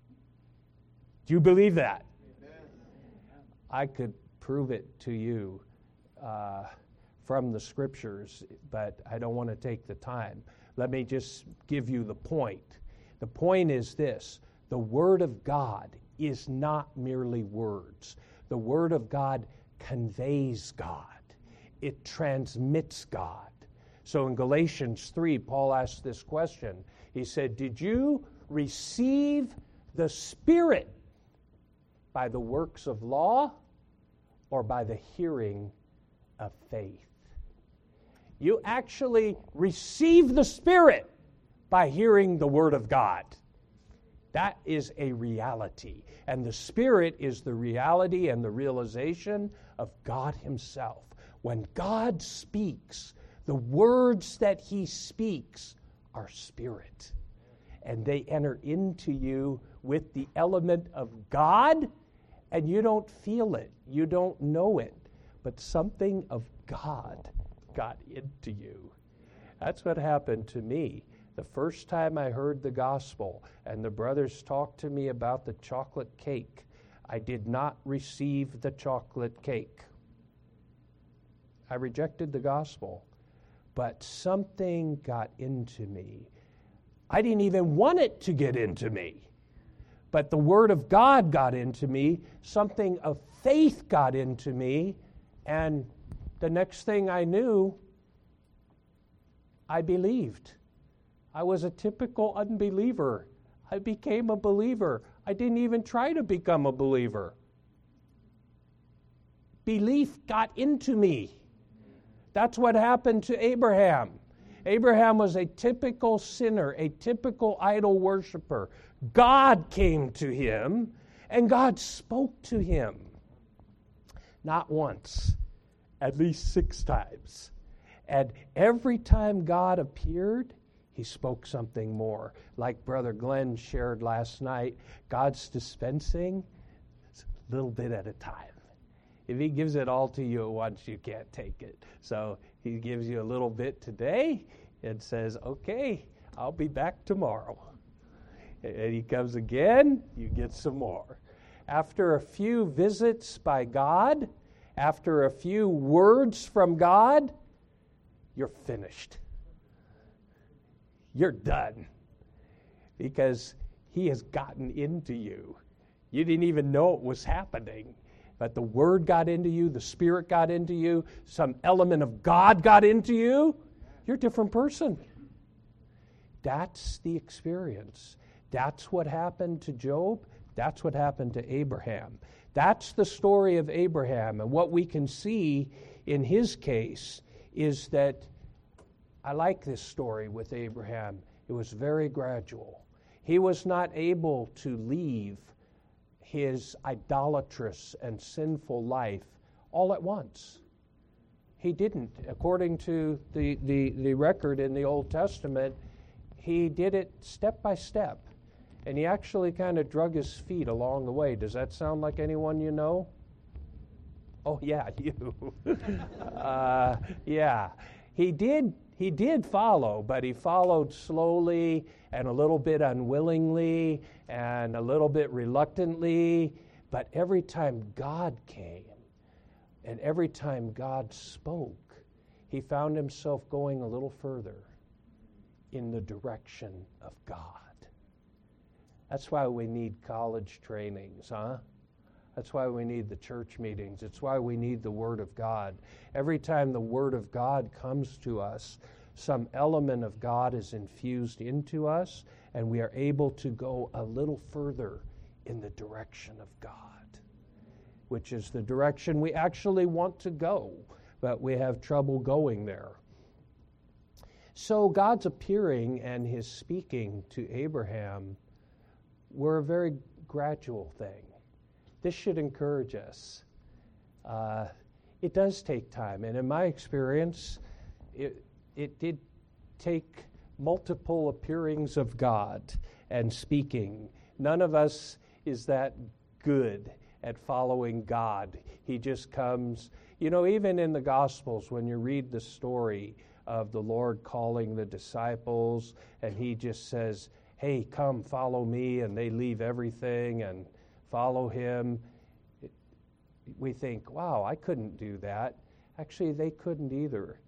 Do you believe that? Amen. I could prove it to you from the scriptures, but I don't want to take the time. Let me just give you the point. The point is this: the Word of God is not merely words. The Word of God conveys God. It transmits God. So in Galatians 3, Paul asked this question. He said, "Did you receive the Spirit by the works of law or by the hearing of faith?" You actually receive the Spirit by hearing the Word of God. That is a reality. And the Spirit is the reality and the realization of God himself. When God speaks, the words that he speaks are spirit. And they enter into you with the element of God, and you don't feel it. You don't know it. But something of God got into you. That's what happened to me. The first time I heard the gospel and the brothers talked to me about the chocolate cake, I did not receive the chocolate cake. I rejected the gospel, but something got into me. I didn't even want it to get into me, but the Word of God got into me. Something of faith got into me, and the next thing I knew, I believed. I was a typical unbeliever. I became a believer. I didn't even try to become a believer. Belief got into me. That's what happened to Abraham. Abraham was a typical sinner, a typical idol worshiper. God came to him, and God spoke to him. Not once, at least 6 times. And every time God appeared, he spoke something more. Like Brother Glenn shared last night, God's dispensing a little bit at a time. If he gives it all to you at once, you can't take it. So he gives you a little bit today and says, okay, I'll be back tomorrow. And he comes again, you get some more. After a few visits by God, after a few words from God, you're finished. You're done. Because he has gotten into you. You didn't even know it was happening. But the Word got into you, the Spirit got into you, some element of God got into you. You're a different person. That's the experience. That's what happened to Job. That's what happened to Abraham. That's the story of Abraham. And what we can see in his case is that I like this story with Abraham. It was very gradual. He was not able to leave his idolatrous and sinful life all at once. He didn't. According to the record in the Old Testament, he did it step by step. And he actually kind of drug his feet along the way. Does that sound like anyone you know? Oh, yeah, you. Yeah. He did follow, but he followed slowly and a little bit unwillingly and a little bit reluctantly. But every time God came and every time God spoke, he found himself going a little further in the direction of God. That's why we need college trainings, huh? That's why we need the church meetings. It's why we need the Word of God. Every time the Word of God comes to us, some element of God is infused into us, and we are able to go a little further in the direction of God, which is the direction we actually want to go, but we have trouble going there. So God's appearing and his speaking to Abraham were a very gradual thing. This should encourage us. It does take time, and in my experience, it did take multiple appearings of God and speaking. None of us is that good at following God. He just comes. You know, even in the Gospels, when you read the story of the Lord calling the disciples, and he just says, hey, come, follow me, and they leave everything and follow him. We think, wow, I couldn't do that. Actually, they couldn't either.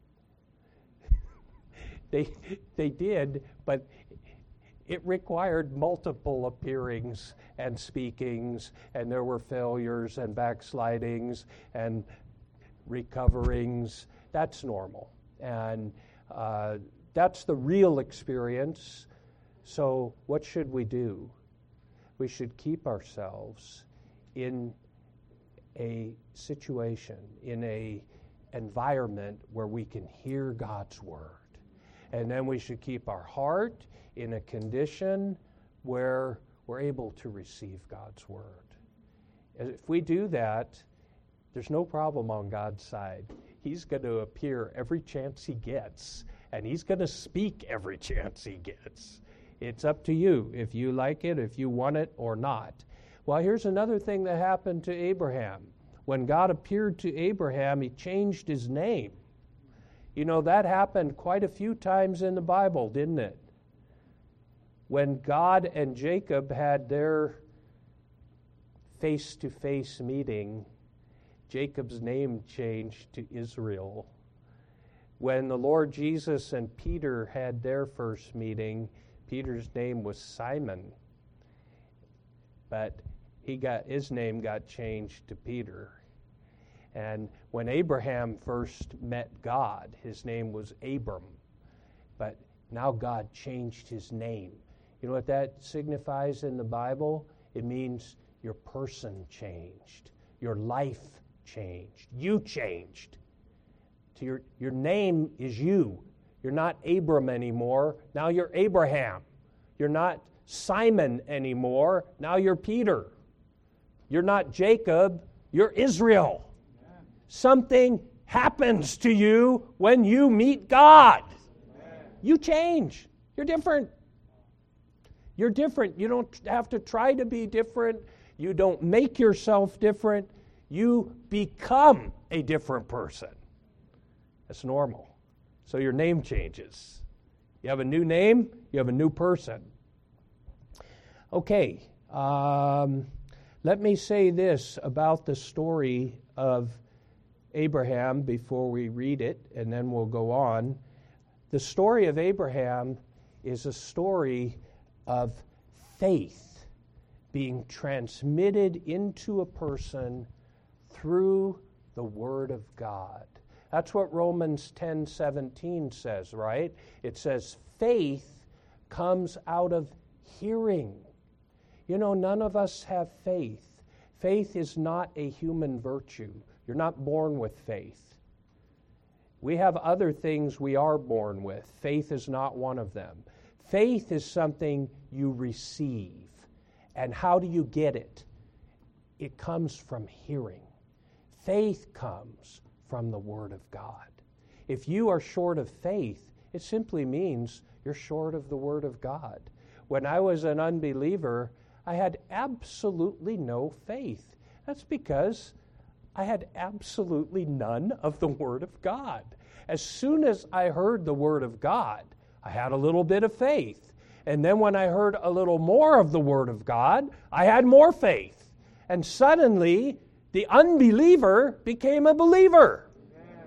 They did, but it required multiple appearings and speakings, and there were failures and backslidings and recoverings. That's normal, and that's the real experience. So what should we do? We should keep ourselves in a situation, in a environment where we can hear God's word. And then we should keep our heart in a condition where we're able to receive God's word. If we do that, there's no problem on God's side. He's going to appear every chance he gets, and he's going to speak every chance he gets. It's up to you if you like it, if you want it or not. Well, here's another thing that happened to Abraham. When God appeared to Abraham, he changed his name. You know, that happened quite a few times in the Bible, didn't it? When God and Jacob had their face-to-face meeting, Jacob's name changed to Israel. When the Lord Jesus and Peter had their first meeting, Peter's name was Simon, but his name got changed to Peter. And when Abraham first met God, his name was Abram, but now God changed his name. You know what that signifies in the Bible? It means your person changed, your life changed, you changed. Your name is you. You're not Abram anymore. Now you're Abraham. You're not Simon anymore. Now you're Peter. You're not Jacob. You're Israel. Amen. Something happens to you when you meet God. Amen. You change. You're different. You're different. You don't have to try to be different. You don't make yourself different. You become a different person. That's normal. So your name changes. You have a new name, you have a new person. Okay, let me say this about the story of Abraham before we read it, and then we'll go on. The story of Abraham is a story of faith being transmitted into a person through the Word of God. That's what Romans 10:17 says, right? It says faith comes out of hearing. You know, none of us have faith. Faith is not a human virtue. You're not born with faith. We have other things we are born with. Faith is not one of them. Faith is something you receive. And how do you get it? It comes from hearing. Faith comes from the Word of God. If you are short of faith, it simply means you're short of the Word of God. When I was an unbeliever, I had absolutely no faith. That's because I had absolutely none of the Word of God. As soon as I heard the Word of God, I had a little bit of faith. And then when I heard a little more of the Word of God, I had more faith. And suddenly, the unbeliever became a believer. Amen.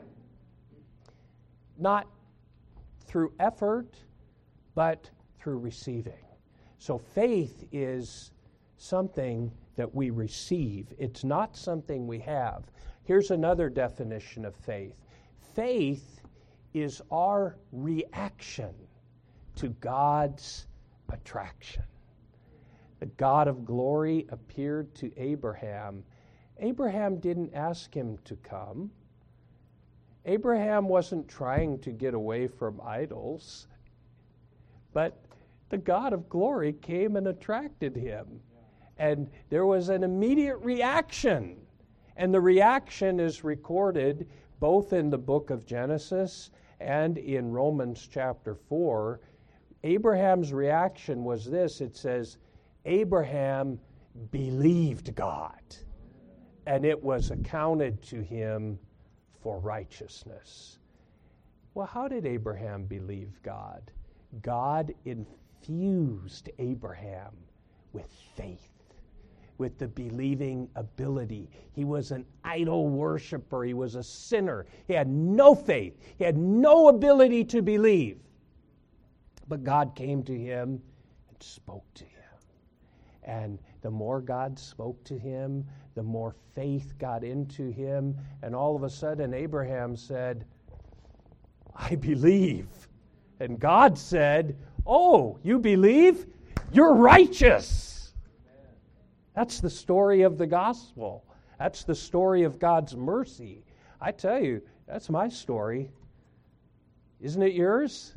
Not through effort, but through receiving. So faith is something that we receive. It's not something we have. Here's another definition of faith. Faith is our reaction to God's attraction. The God of glory appeared to Abraham. Abraham didn't ask him to come. Abraham wasn't trying to get away from idols, but the God of glory came and attracted him. And there was an immediate reaction. And the reaction is recorded both in the book of Genesis and in Romans chapter 4. Abraham's reaction was this. It says, Abraham believed God, and it was accounted to him for righteousness. Well, how did Abraham believe God? God infused Abraham with faith, with the believing ability. He was an idol worshiper. He was a sinner. He had no faith. He had no ability to believe. But God came to him and spoke to him. And the more God spoke to him, the more faith got into him. And all of a sudden, Abraham said, I believe. And God said, oh, you believe? You're righteous. That's the story of the gospel. That's the story of God's mercy. I tell you, that's my story. Isn't it yours?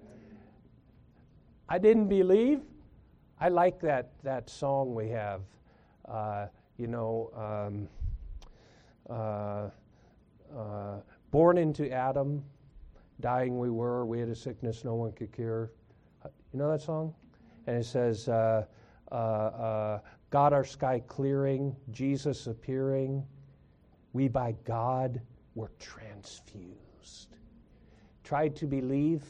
I didn't believe. I like that song we have. Born into Adam, dying we were, we had a sickness no one could cure. You know that song? And it says, God our sky clearing, Jesus appearing, we by God were transfused. Tried to believe,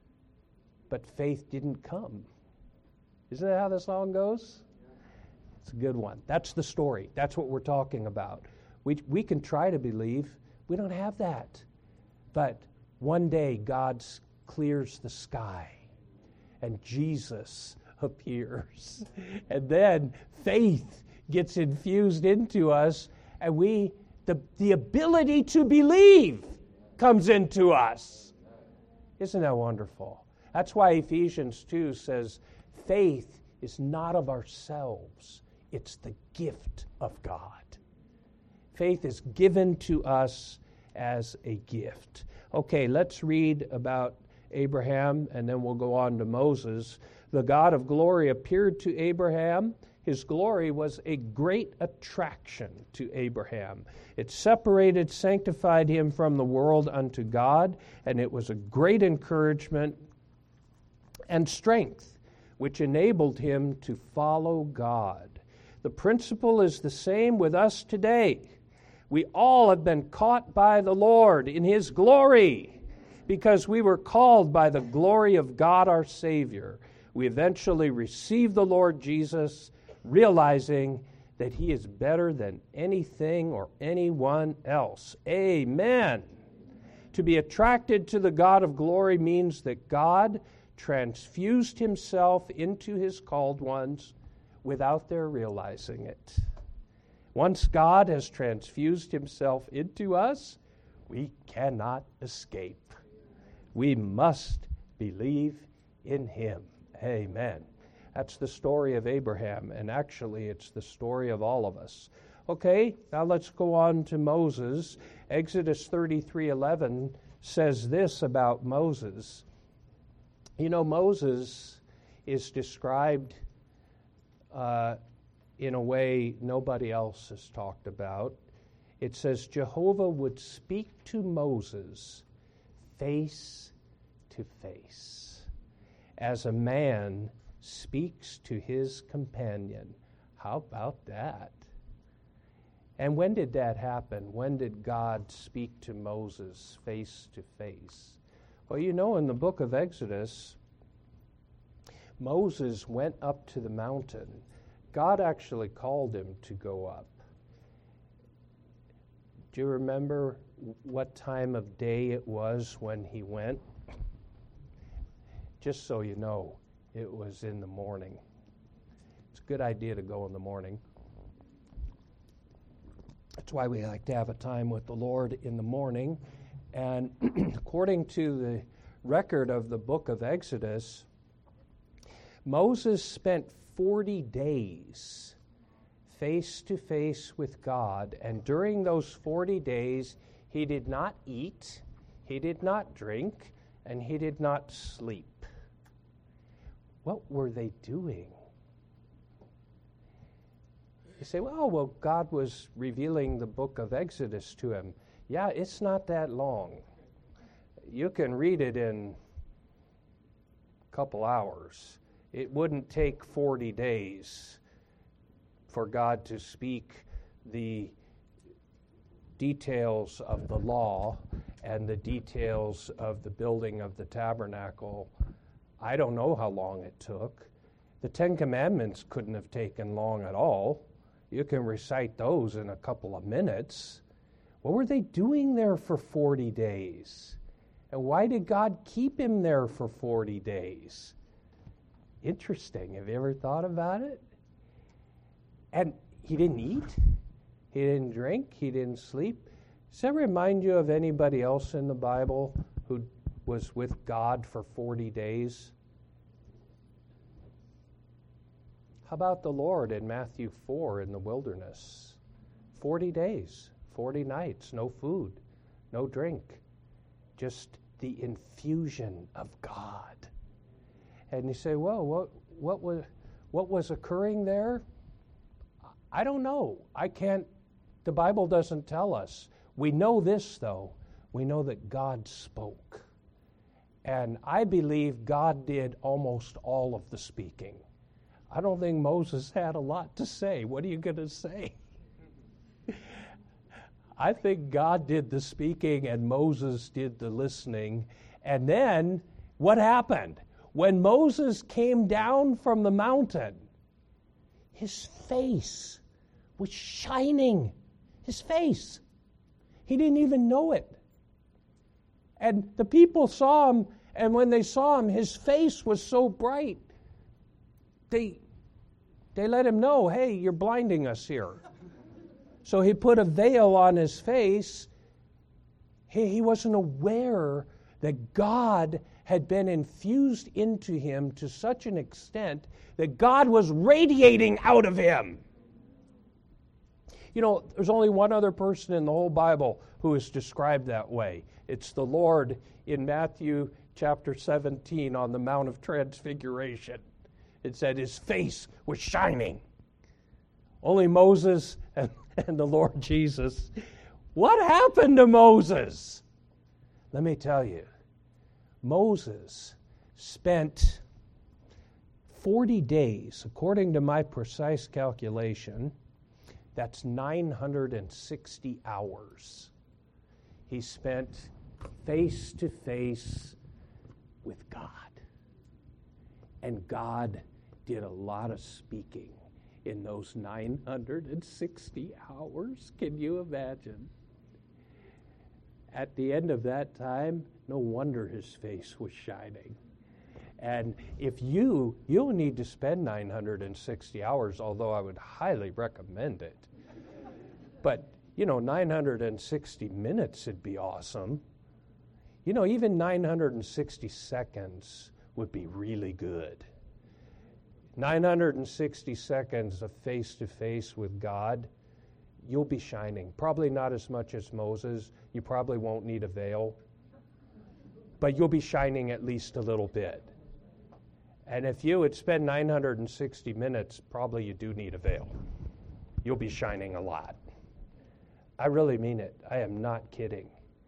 but faith didn't come. Isn't that how the song goes? It's a good one. That's the story. That's what we're talking about. We can try to believe. We don't have that. But one day God clears the sky and Jesus appears. And then faith gets infused into us, and the ability to believe comes into us. Isn't that wonderful? That's why Ephesians 2 says, faith is not of ourselves, it's the gift of God. Faith is given to us as a gift. Okay, let's read about Abraham, and then we'll go on to Moses. The God of glory appeared to Abraham. His glory was a great attraction to Abraham. It separated, sanctified him from the world unto God, and it was a great encouragement and strength, which enabled him to follow God. The principle is the same with us today. We all have been caught by the Lord in His glory because we were called by the glory of God our Savior. We eventually received the Lord Jesus, realizing that He is better than anything or anyone else. Amen. To be attracted to the God of glory means that God transfused Himself into His called ones without their realizing it. Once God has transfused Himself into us, we cannot escape. We must believe in Him. Amen. That's the story of Abraham, and actually it's the story of all of us. Okay, now let's go on to Moses. Exodus 33:11 says this about Moses. You know, Moses is described in a way nobody else has talked about. It says Jehovah would speak to Moses face to face, as a man speaks to his companion. How about that? And when did that happen? When did God speak to Moses face to face? Well, you know, in the book of Exodus, Moses went up to the mountain. God actually called him to go up. Do you remember what time of day it was when he went? Just so you know, it was in the morning. It's a good idea to go in the morning. That's why we like to have a time with the Lord in the morning. And according to the record of the book of Exodus, Moses spent 40 days face to face with God, and during those 40 days, he did not eat, he did not drink, and he did not sleep. What were they doing? You say, well, God was revealing the book of Exodus to him. Yeah, it's not that long. You can read it in a couple hours. It wouldn't take 40 days for God to speak the details of the law and the details of the building of the tabernacle. I don't know how long it took. The Ten Commandments couldn't have taken long at all. You can recite those in a couple of minutes. What were they doing there for 40 days? And why did God keep him there for 40 days? Interesting. Have you ever thought about it? And he didn't eat. He didn't drink. He didn't sleep. Does that remind you of anybody else in the Bible who was with God for 40 days? How about the Lord in Matthew 4 in the wilderness? 40 days, 40 nights, no food, no drink, just the infusion of God. And you say, well, what was occurring there? I don't know. The Bible doesn't tell us. We know this, though. We know that God spoke. And I believe God did almost all of the speaking. I don't think Moses had a lot to say. What are you going to say? I think God did the speaking and Moses did the listening. And then what happened? When Moses came down from the mountain, his face was shining. His face. He didn't even know it. And the people saw him, and when they saw him, his face was so bright. They let him know, hey, you're blinding us here. So he put a veil on his face. He wasn't aware that God had been infused into him to such an extent that God was radiating out of him. You know, there's only one other person in the whole Bible who is described that way. It's the Lord in Matthew chapter 17 on the Mount of Transfiguration. It said his face was shining. Only Moses and the Lord Jesus. What happened to Moses? Let me tell you. Moses spent 40 days, according to my precise calculation, that's 960 hours. He spent face to face with God. And God did a lot of speaking in those 960 hours. Can you imagine? At the end of that time, no wonder his face was shining. And if you'll need to spend 960 hours, although I would highly recommend it. But, 960 minutes would be awesome. Even 960 seconds would be really good. 960 seconds of face-to-face with God, you'll be shining. Probably not as much as Moses. You probably won't need a veil. But you'll be shining at least a little bit. And if you would spend 960 minutes, probably you do need a veil. You'll be shining a lot. I really mean it. I am not kidding.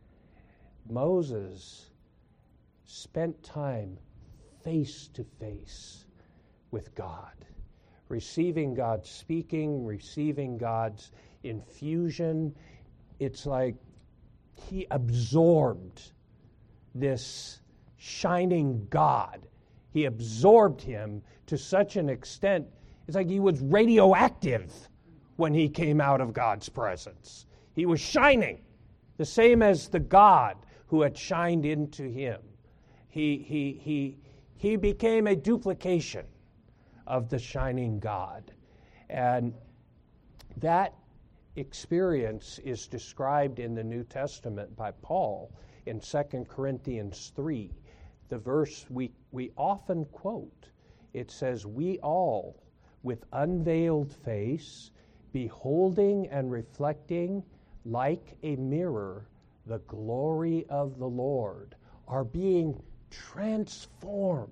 Moses spent time face to face with God, receiving God's speaking, receiving God's infusion. It's like he absorbed this shining God. He absorbed him to such an extent, it's like he was radioactive when he came out of God's presence. He was shining, the same as the God who had shined into him. He became a duplication of the shining God. And that experience is described in the New Testament by Paul in 2 Corinthians 3. The verse we often quote, it says, we all with unveiled face, beholding and reflecting like a mirror the glory of the Lord, are being transformed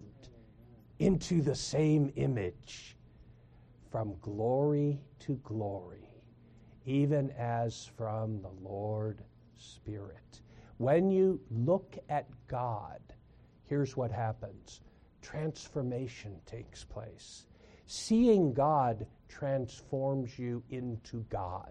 into the same image from glory to glory, even as from the Lord Spirit. When you look at God, here's what happens. Transformation takes place. Seeing God transforms you into God.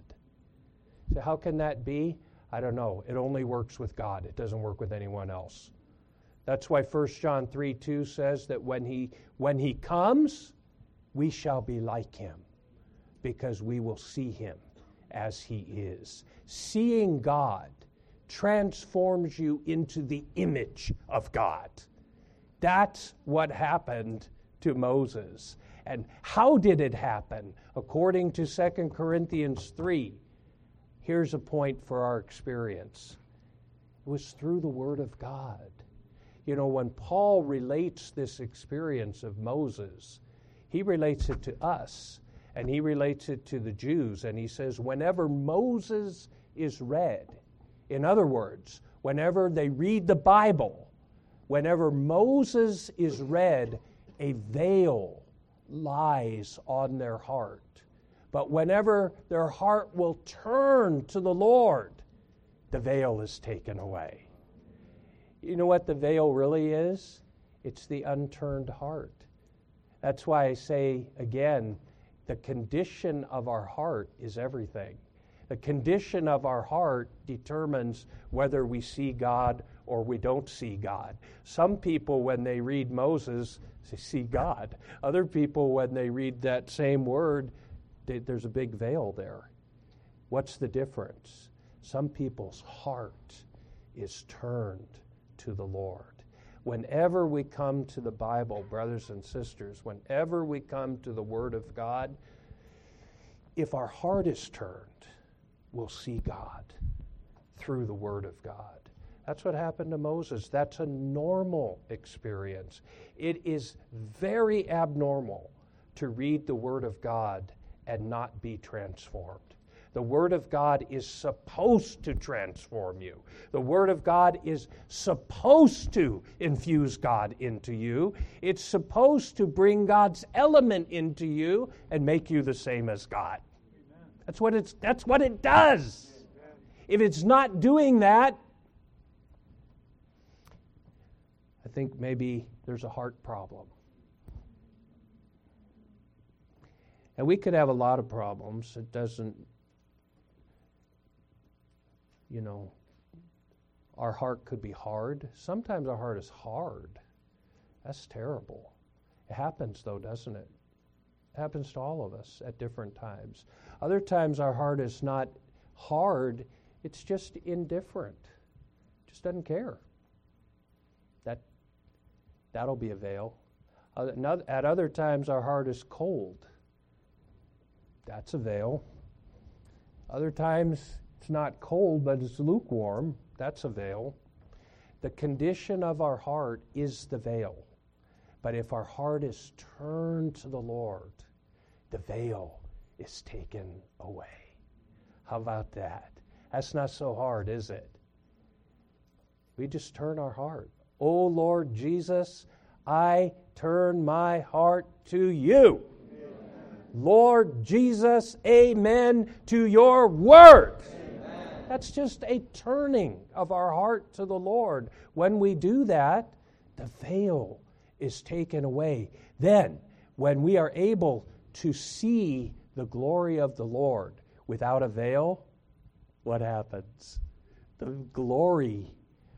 So how can that be? I don't know. It only works with God. It doesn't work with anyone else. That's why 1 John 3:2 says that when he comes, we shall be like him, because we will see him as he is. Seeing God transforms you into the image of God. That's what happened to Moses. And how did it happen? According to 2 Corinthians 3, here's a point for our experience. It was through the Word of God. You know, when Paul relates this experience of Moses, he relates it to us, and he relates it to the Jews, and he says, whenever Moses is read, in other words, whenever they read the Bible, whenever Moses is read, a veil lies on their heart. But whenever their heart will turn to the Lord, the veil is taken away. You know what the veil really is? It's the unturned heart. That's why I say again, the condition of our heart is everything. The condition of our heart determines whether we see God or we don't see God. Some people, when they read Moses, they see God. Other people, when they read that same word, there's a big veil there. What's the difference? Some people's heart is turned to the Lord. Whenever we come to the Bible, brothers and sisters, whenever we come to the Word of God, if our heart is turned, we'll see God through the Word of God. That's what happened to Moses. That's a normal experience. It is very abnormal to read the Word of God and not be transformed. The Word of God is supposed to transform you. The Word of God is supposed to infuse God into you. It's supposed to bring God's element into you and make you the same as God. That's what it does. If it's not doing that, I think maybe there's a heart problem. And we could have a lot of problems. It doesn't, our heart could be hard. Sometimes our heart is hard. That's terrible. It happens though, doesn't it? It happens to all of us at different times. Other times our heart is not hard, it's just indifferent. Just doesn't care. That'll be a veil. At other times our heart is cold. That's a veil. Other times it's not cold, but it's lukewarm. That's a veil. The condition of our heart is the veil. But if our heart is turned to the Lord, the veil is taken away. How about that? That's not so hard, is it? We just turn our heart. Oh, Lord Jesus, I turn my heart to you. Lord Jesus, amen to your word. Amen. That's just a turning of our heart to the Lord. When we do that, the veil is taken away. Then, when we are able to see the glory of the Lord without a veil, what happens? The glory,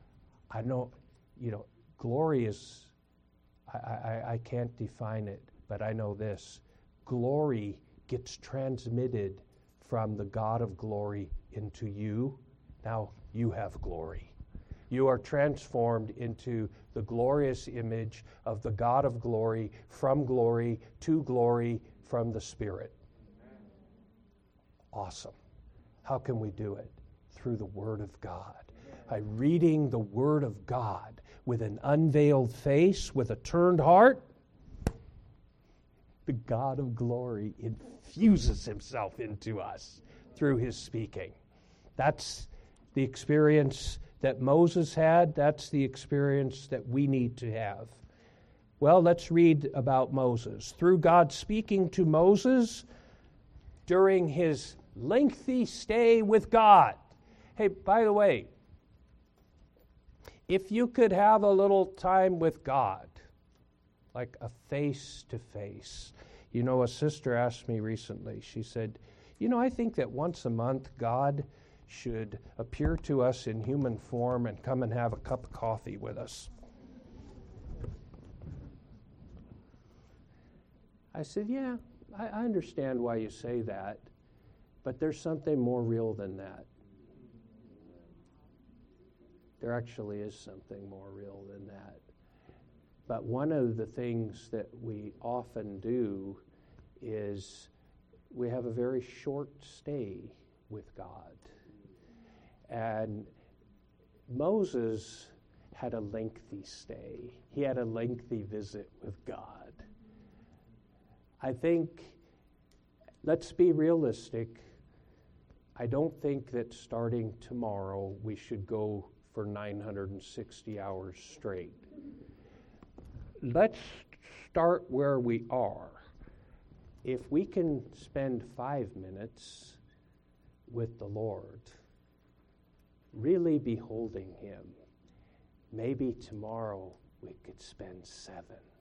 glory is, I can't define it, but I know this. Glory gets transmitted from the God of glory into you. Now you have glory. You are transformed into the glorious image of the God of glory, from glory to glory from the Spirit. Awesome. How can we do it? Through the Word of God. By reading the Word of God with an unveiled face, with a turned heart, the God of glory infuses himself into us through his speaking. That's the experience that Moses had. That's the experience that we need to have. Well, let's read about Moses. Through God speaking to Moses during his lengthy stay with God. Hey, by the way, if you could have a little time with God, like a face-to-face. You know, a sister asked me recently, she said, I think that once a month God should appear to us in human form and come and have a cup of coffee with us. I said, yeah, I understand why you say that, but there's something more real than that. There actually is something more real than that. But one of the things that we often do is we have a very short stay with God. And Moses had a lengthy stay. He had a lengthy visit with God. I think, let's be realistic, I don't think that starting tomorrow we should go for 960 hours straight. Let's start where we are. If we can spend 5 minutes with the Lord, really beholding him, maybe tomorrow we could spend 7.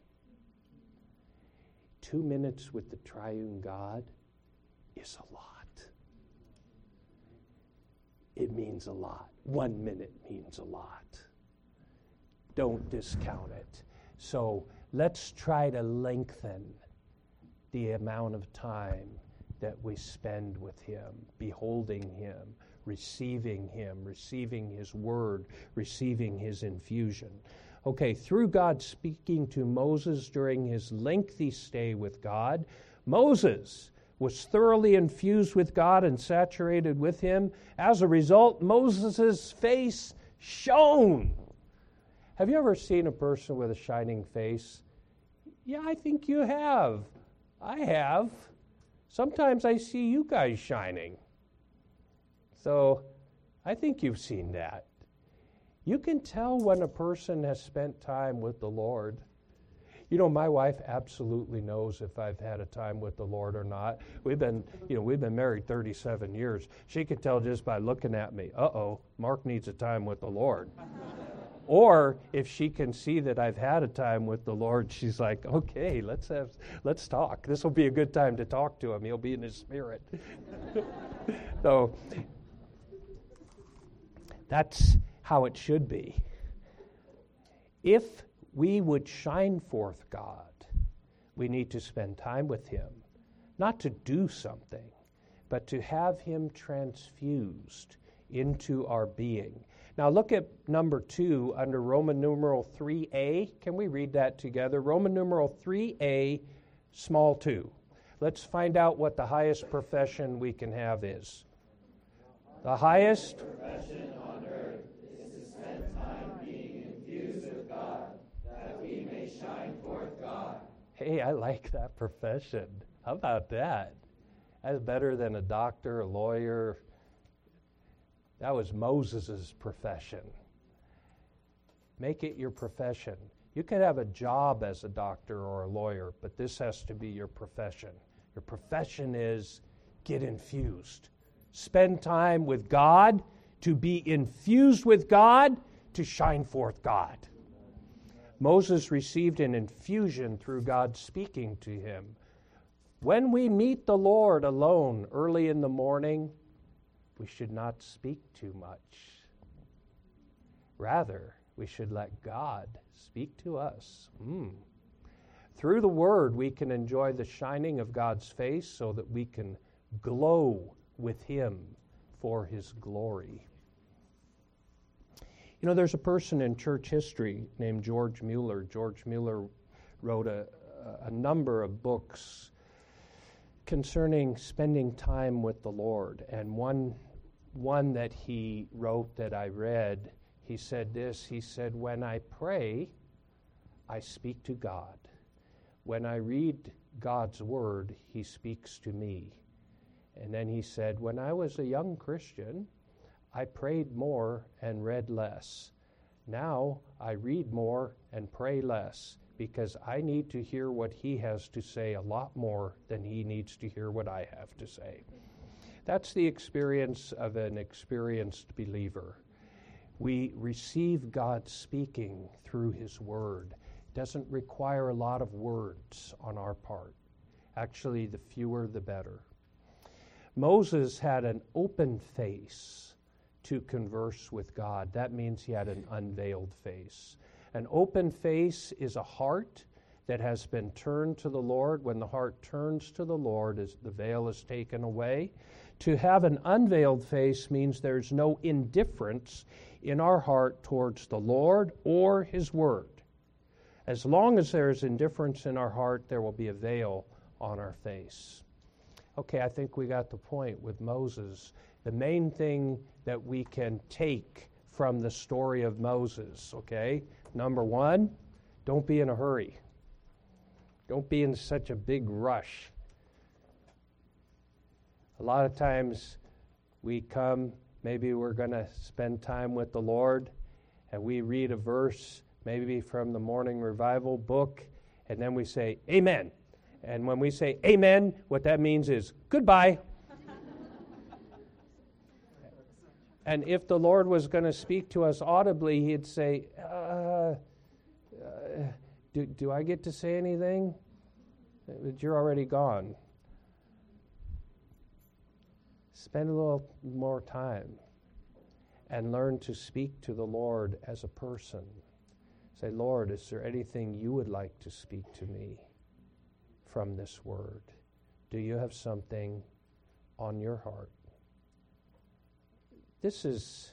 2 minutes with the triune God is a lot. It means a lot. 1 minute means a lot. Don't discount it. So let's try to lengthen the amount of time that we spend with him, beholding him, receiving his word, receiving his infusion. Okay, through God speaking to Moses during his lengthy stay with God, Moses was thoroughly infused with God and saturated with him. As a result, Moses' face shone. Have you ever seen a person with a shining face? Yeah, I think you have. I have. Sometimes I see you guys shining. So I think you've seen that. You can tell when a person has spent time with the Lord. You know, my wife absolutely knows if I've had a time with the Lord or not. We've been married 37 years. She could tell just by looking at me, Mark needs a time with the Lord. Or if she can see that I've had a time with the Lord, she's like, okay, let's talk. This will be a good time to talk to him. He'll be in his spirit. So that's how it should be. If we would shine forth God, we need to spend time with him, not to do something, but to have him transfused into our being. Now look at number 2 under Roman numeral 3a. Can we read that together? Roman numeral 3a, small 2. Let's find out what the highest profession we can have is. The highest profession on earth is to spend time being infused with God, that we may shine forth God. Hey, I like that profession. How about that? That's better than a doctor, a lawyer. That was Moses' profession. Make it your profession. You could have a job as a doctor or a lawyer, but this has to be your profession. Your profession is get infused. Spend time with God, to be infused with God, to shine forth God. Moses received an infusion through God speaking to him. When we meet the Lord alone early in the morning, we should not speak too much. Rather, we should let God speak to us. Through the Word, we can enjoy the shining of God's face so that we can glow with him for his glory. You know, there's a person in church history named George Mueller. George Mueller wrote a number of books concerning spending time with the Lord. And one that he wrote that I read, he said this. He said, when I pray, I speak to God. When I read God's word, he speaks to me. And then he said, when I was a young Christian, I prayed more and read less. Now I read more and pray less because I need to hear what he has to say a lot more than he needs to hear what I have to say. That's the experience of an experienced believer. We receive God speaking through his word. It doesn't require a lot of words on our part. Actually, the fewer the better. Moses had an open face to converse with God. That means he had an unveiled face. An open face is a heart that has been turned to the Lord. When the heart turns to the Lord, the veil is taken away. To have an unveiled face means there's no indifference in our heart towards the Lord or his word. As long as there is indifference in our heart, there will be a veil on our face. Okay, I think we got the point with Moses. The main thing that we can take from the story of Moses, okay? Number one, don't be in a hurry. Don't be in such a big rush. A lot of times we come, maybe we're going to spend time with the Lord, and we read a verse, maybe from the Morning Revival book, and then we say, Amen. And when we say amen, what that means is goodbye. And if the Lord was going to speak to us audibly, he'd say, do I get to say anything? But you're already gone. Spend a little more time and learn to speak to the Lord as a person. Say, Lord, is there anything you would like to speak to me from this word? Do you have something on your heart? This is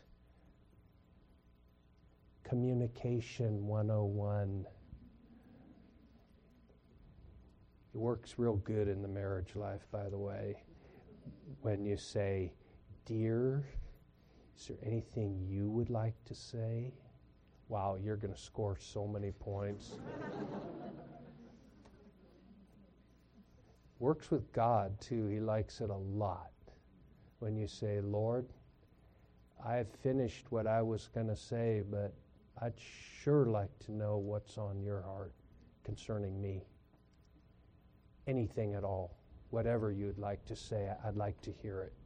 Communication 101. It works real good in the marriage life, by the way, when you say, Dear, is there anything you would like to say? Wow, you're going to score so many points. Works with God, too. He likes it a lot. When you say, Lord, I've finished what I was going to say, but I'd sure like to know what's on your heart concerning me. Anything at all. Whatever you'd like to say, I'd like to hear it.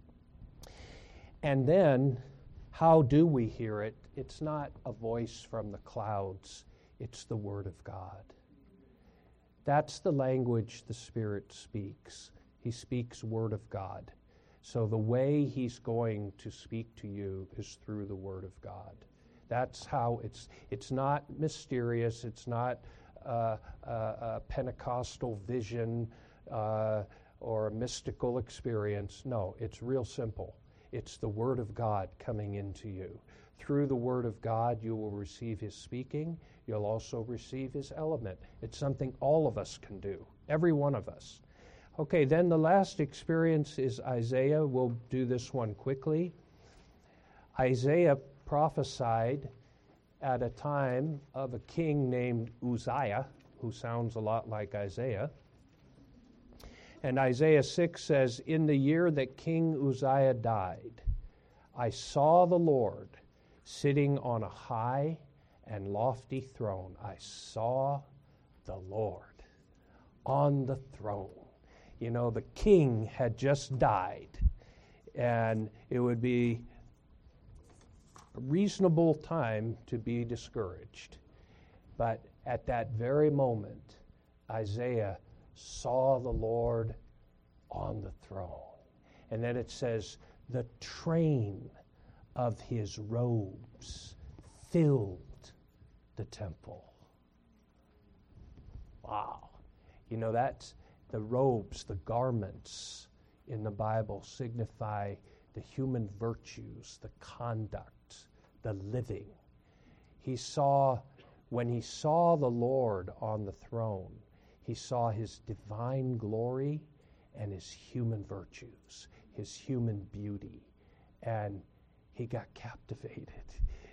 And then, how do we hear it? It's not a voice from the clouds. It's the Word of God. That's the language the Spirit speaks. He speaks Word of God. So the way he's going to speak to you is through the Word of God. That's how it's not mysterious. It's not a Pentecostal vision or a mystical experience. No, it's real simple. It's the Word of God coming into you. Through the Word of God, you will receive his speaking. You'll also receive his element. It's something all of us can do, every one of us. Okay, then the last experience is Isaiah. We'll do this one quickly. Isaiah prophesied at a time of a king named Uzziah, who sounds a lot like Isaiah. And Isaiah 6 says, In the year that King Uzziah died, I saw the Lord sitting on a high and lofty throne. I saw the Lord on the throne. You know, the king had just died, and it would be a reasonable time to be discouraged. But at that very moment, Isaiah saw the Lord on the throne. And then it says, the train of his robes filled the temple. Wow. You know, that's the robes, the garments in the Bible signify the human virtues, the conduct, the living. When he saw the Lord on the throne, he saw his divine glory and his human virtues, his human beauty, and he got captivated.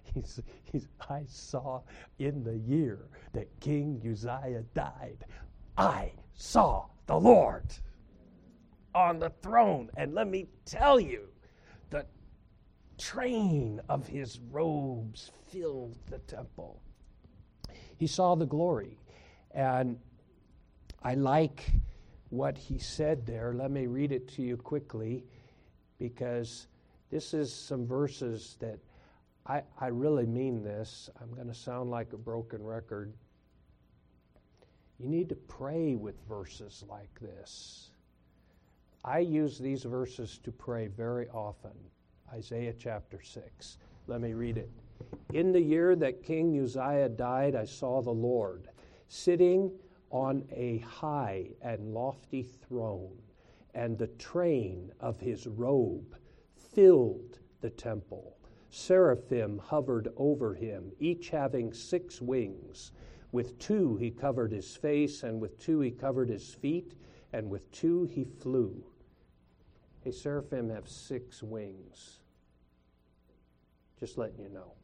I saw in the year that King Uzziah died, I saw the Lord on the throne. And let me tell you, the train of his robes filled the temple. He saw the glory. And I like what he said there. Let me read it to you quickly, because this is some verses that I really mean this. I'm going to sound like a broken record. You need to pray with verses like this. I use these verses to pray very often. Isaiah chapter 6. Let me read it. In the year that King Uzziah died, I saw the Lord sitting on a high and lofty throne, and the train of his robe filled the temple. Seraphim hovered over him, each having 6 wings. With 2 he covered his face, and with 2 he covered his feet, and with 2 he flew. Hey, seraphim have 6 wings. Just letting you know.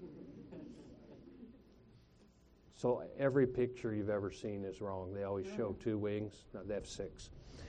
So every picture you've ever seen is wrong. They always show 2 wings. No, they have 6.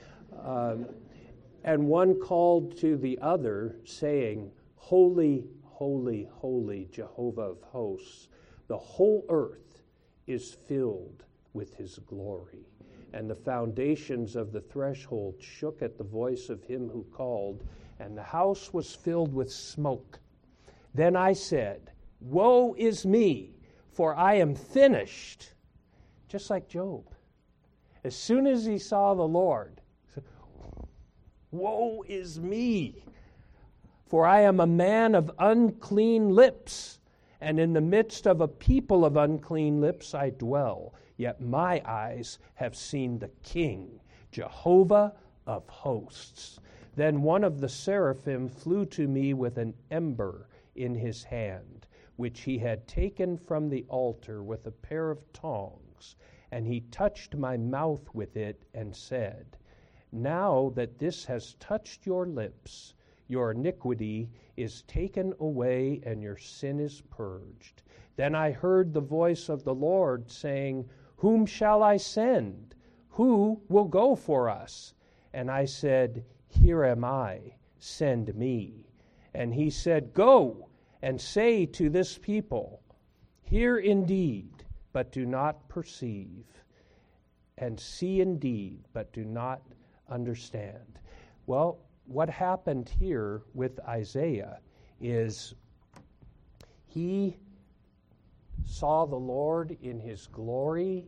And one called to the other, saying, Holy, holy, holy, Jehovah of hosts. The whole earth is filled with his glory. And the foundations of the threshold shook at the voice of him who called, and the house was filled with smoke. Then I said, Woe is me, for I am finished. Just like Job. As soon as he saw the Lord, he said, Woe is me, for I am a man of unclean lips, and in the midst of a people of unclean lips I dwell. Yet my eyes have seen the King, Jehovah of hosts. Then one of the seraphim flew to me with an ember in his hand, which he had taken from the altar with a pair of tongs, and he touched my mouth with it and said, Now that this has touched your lips, your iniquity is taken away and your sin is purged. Then I heard the voice of the Lord saying, Whom shall I send? Who will go for us? And I said, Here am I, send me. And he said, Go and say to this people, Hear indeed, but do not perceive, and see indeed, but do not understand. Well, what happened here with Isaiah is he saw the Lord in his glory,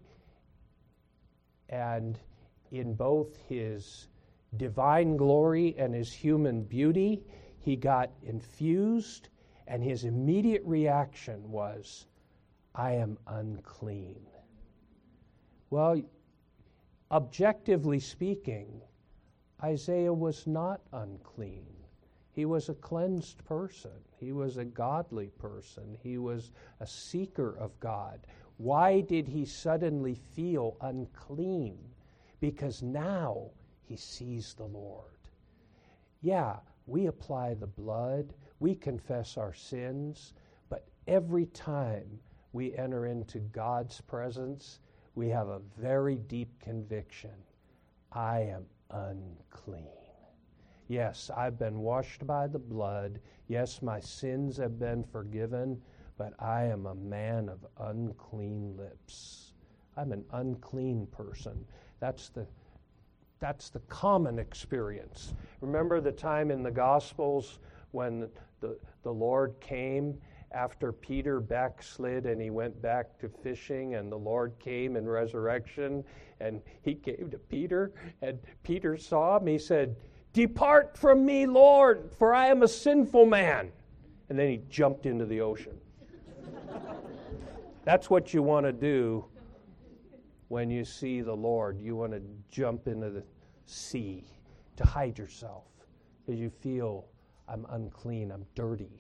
and in both his divine glory and his human beauty, he got infused, and his immediate reaction was, I am unclean. Well, objectively speaking, Isaiah was not unclean. He was a cleansed person. He was a godly person. He was a seeker of God. Why did he suddenly feel unclean? Because now he sees the Lord. Yeah, we apply the blood, we confess our sins, but every time we enter into God's presence, we have a very deep conviction. I am unclean. Yes, I've been washed by the blood. Yes, my sins have been forgiven, but I am a man of unclean lips. I'm an unclean person. That's the common experience. Remember the time in the Gospels when the Lord came after Peter backslid and he went back to fishing, and the Lord came in resurrection, and he came to Peter, and Peter saw him. He said, Depart from me, Lord, for I am a sinful man. And then he jumped into the ocean. That's what you want to do when you see the Lord. You want to jump into the sea to hide yourself because you feel, I'm unclean, I'm dirty.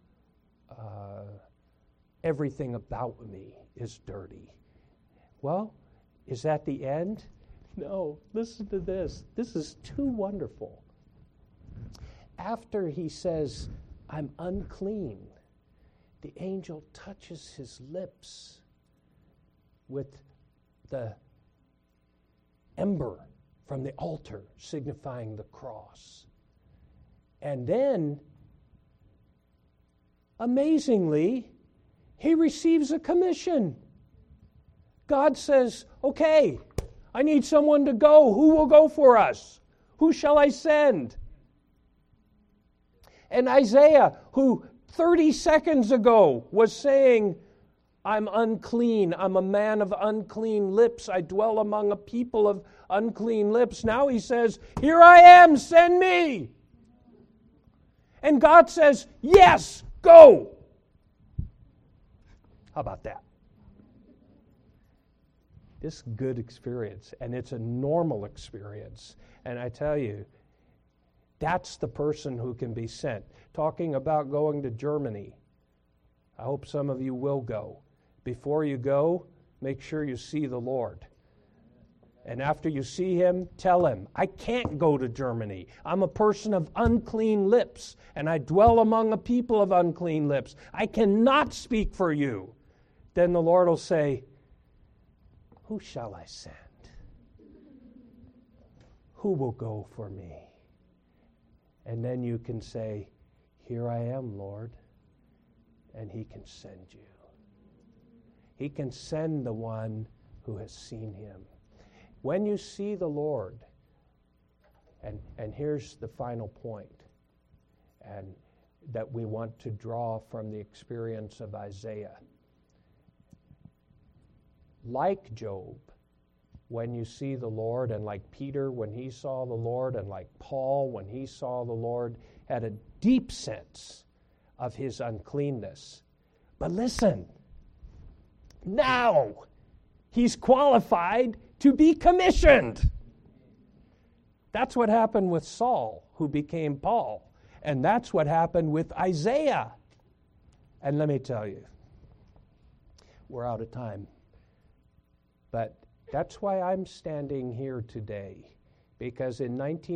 Everything about me is dirty. Well, is that the end? No, listen to this. This is too wonderful. After he says, I'm unclean, the angel touches his lips with the ember from the altar, signifying the cross. And then, amazingly, he receives a commission. God says, okay, I need someone to go. Who will go for us? Who shall I send? And Isaiah, who 30 seconds ago was saying, I'm unclean, I'm a man of unclean lips, I dwell among a people of unclean lips. Now he says, here I am, send me. And God says, yes, go. How about that? This good experience, and it's a normal experience. And I tell you, that's the person who can be sent. Talking about going to Germany, I hope some of you will go. Before you go, make sure you see the Lord. And after you see him, tell him, I can't go to Germany. I'm a person of unclean lips, and I dwell among a people of unclean lips. I cannot speak for you. Then the Lord will say, who shall I send? Who will go for me? And then you can say, here I am, Lord. And he can send you. He can send the one who has seen him. When you see the Lord, and here's the final point, and that we want to draw from the experience of Isaiah. Like Job, when you see the Lord, and like Peter when he saw the Lord, and like Paul when he saw the Lord, had a deep sense of his uncleanness. But listen, now he's qualified to be commissioned. That's what happened with Saul, who became Paul. And that's what happened with Isaiah. And let me tell you, we're out of time. But that's why I'm standing here today. Because in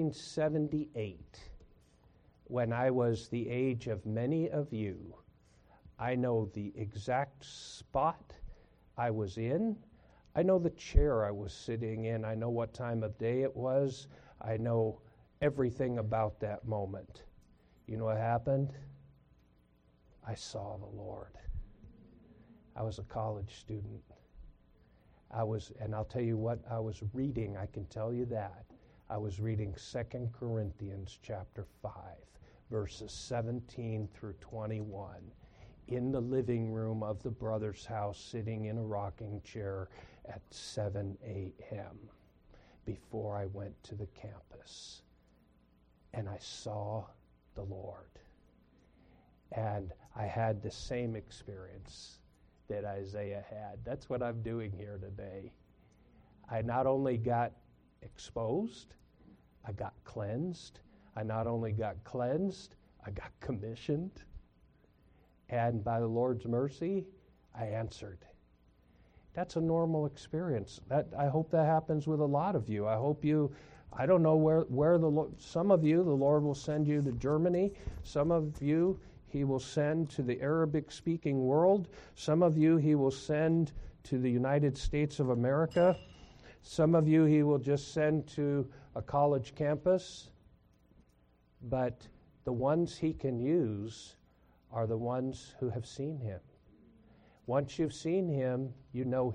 1978, when I was the age of many of you, I know the exact spot I was in. I know the chair I was sitting in. I know what time of day it was. I know everything about that moment. You know what happened? I saw the Lord. I was a college student. And I'll tell you what I was reading, I can tell you that. I was reading 2 Corinthians chapter 5, verses 17 through 21, in the living room of the brother's house, sitting in a rocking chair at 7 a.m. before I went to the campus. And I saw the Lord. And I had the same experience that Isaiah had. That's what I'm doing here today. I not only got exposed, I got cleansed. I not only got cleansed, I got commissioned. And by the Lord's mercy, I answered. That's a normal experience. I hope that happens with a lot of you. I hope you, I don't know where the Lord, some of you, the Lord will send you to Germany. Some of you, he will send to the Arabic-speaking world. Some of you, he will send to the United States of America. Some of you, he will just send to a college campus. But the ones he can use are the ones who have seen him. Once you've seen him, you know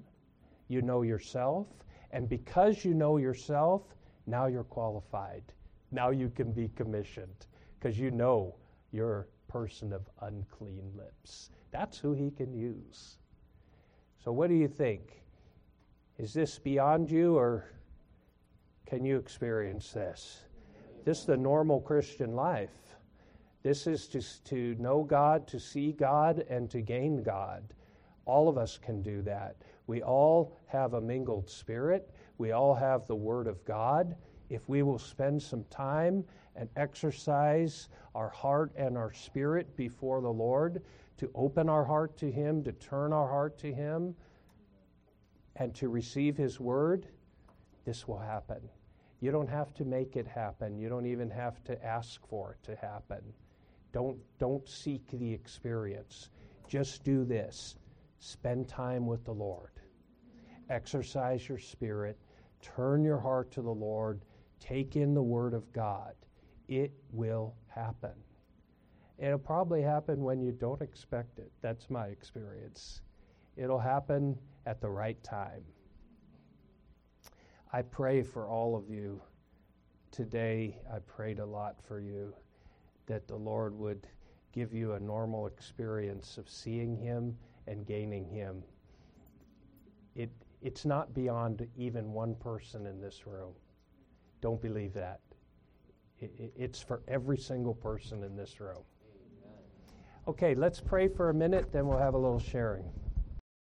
yourself, and because you know yourself, now you're qualified. Now you can be commissioned, because you know you're a person of unclean lips. That's who he can use. So what do you think? Is this beyond you, or can you experience this? This is the normal Christian life. This is to know God, to see God, and to gain God. All of us can do that. We all have a mingled spirit. We all have the Word of God. If we will spend some time and exercise our heart and our spirit before the Lord, to open our heart to Him, to turn our heart to Him, and to receive His Word, this will happen. You don't have to make it happen. You don't even have to ask for it to happen. Don't seek the experience. Just do this. Spend time with the Lord. Exercise your spirit. turn your heart to the Lord, take in the Word of God, it will happen. It'll probably happen when you don't expect it. That's my experience. It'll happen at the right time. I pray for all of you today. I prayed a lot for you that the Lord would give you a normal experience of seeing Him and gaining Him. It's not beyond even one person in this room. Don't believe that. It's for every single person in this room. Okay, let's pray for a minute, then we'll have a little sharing.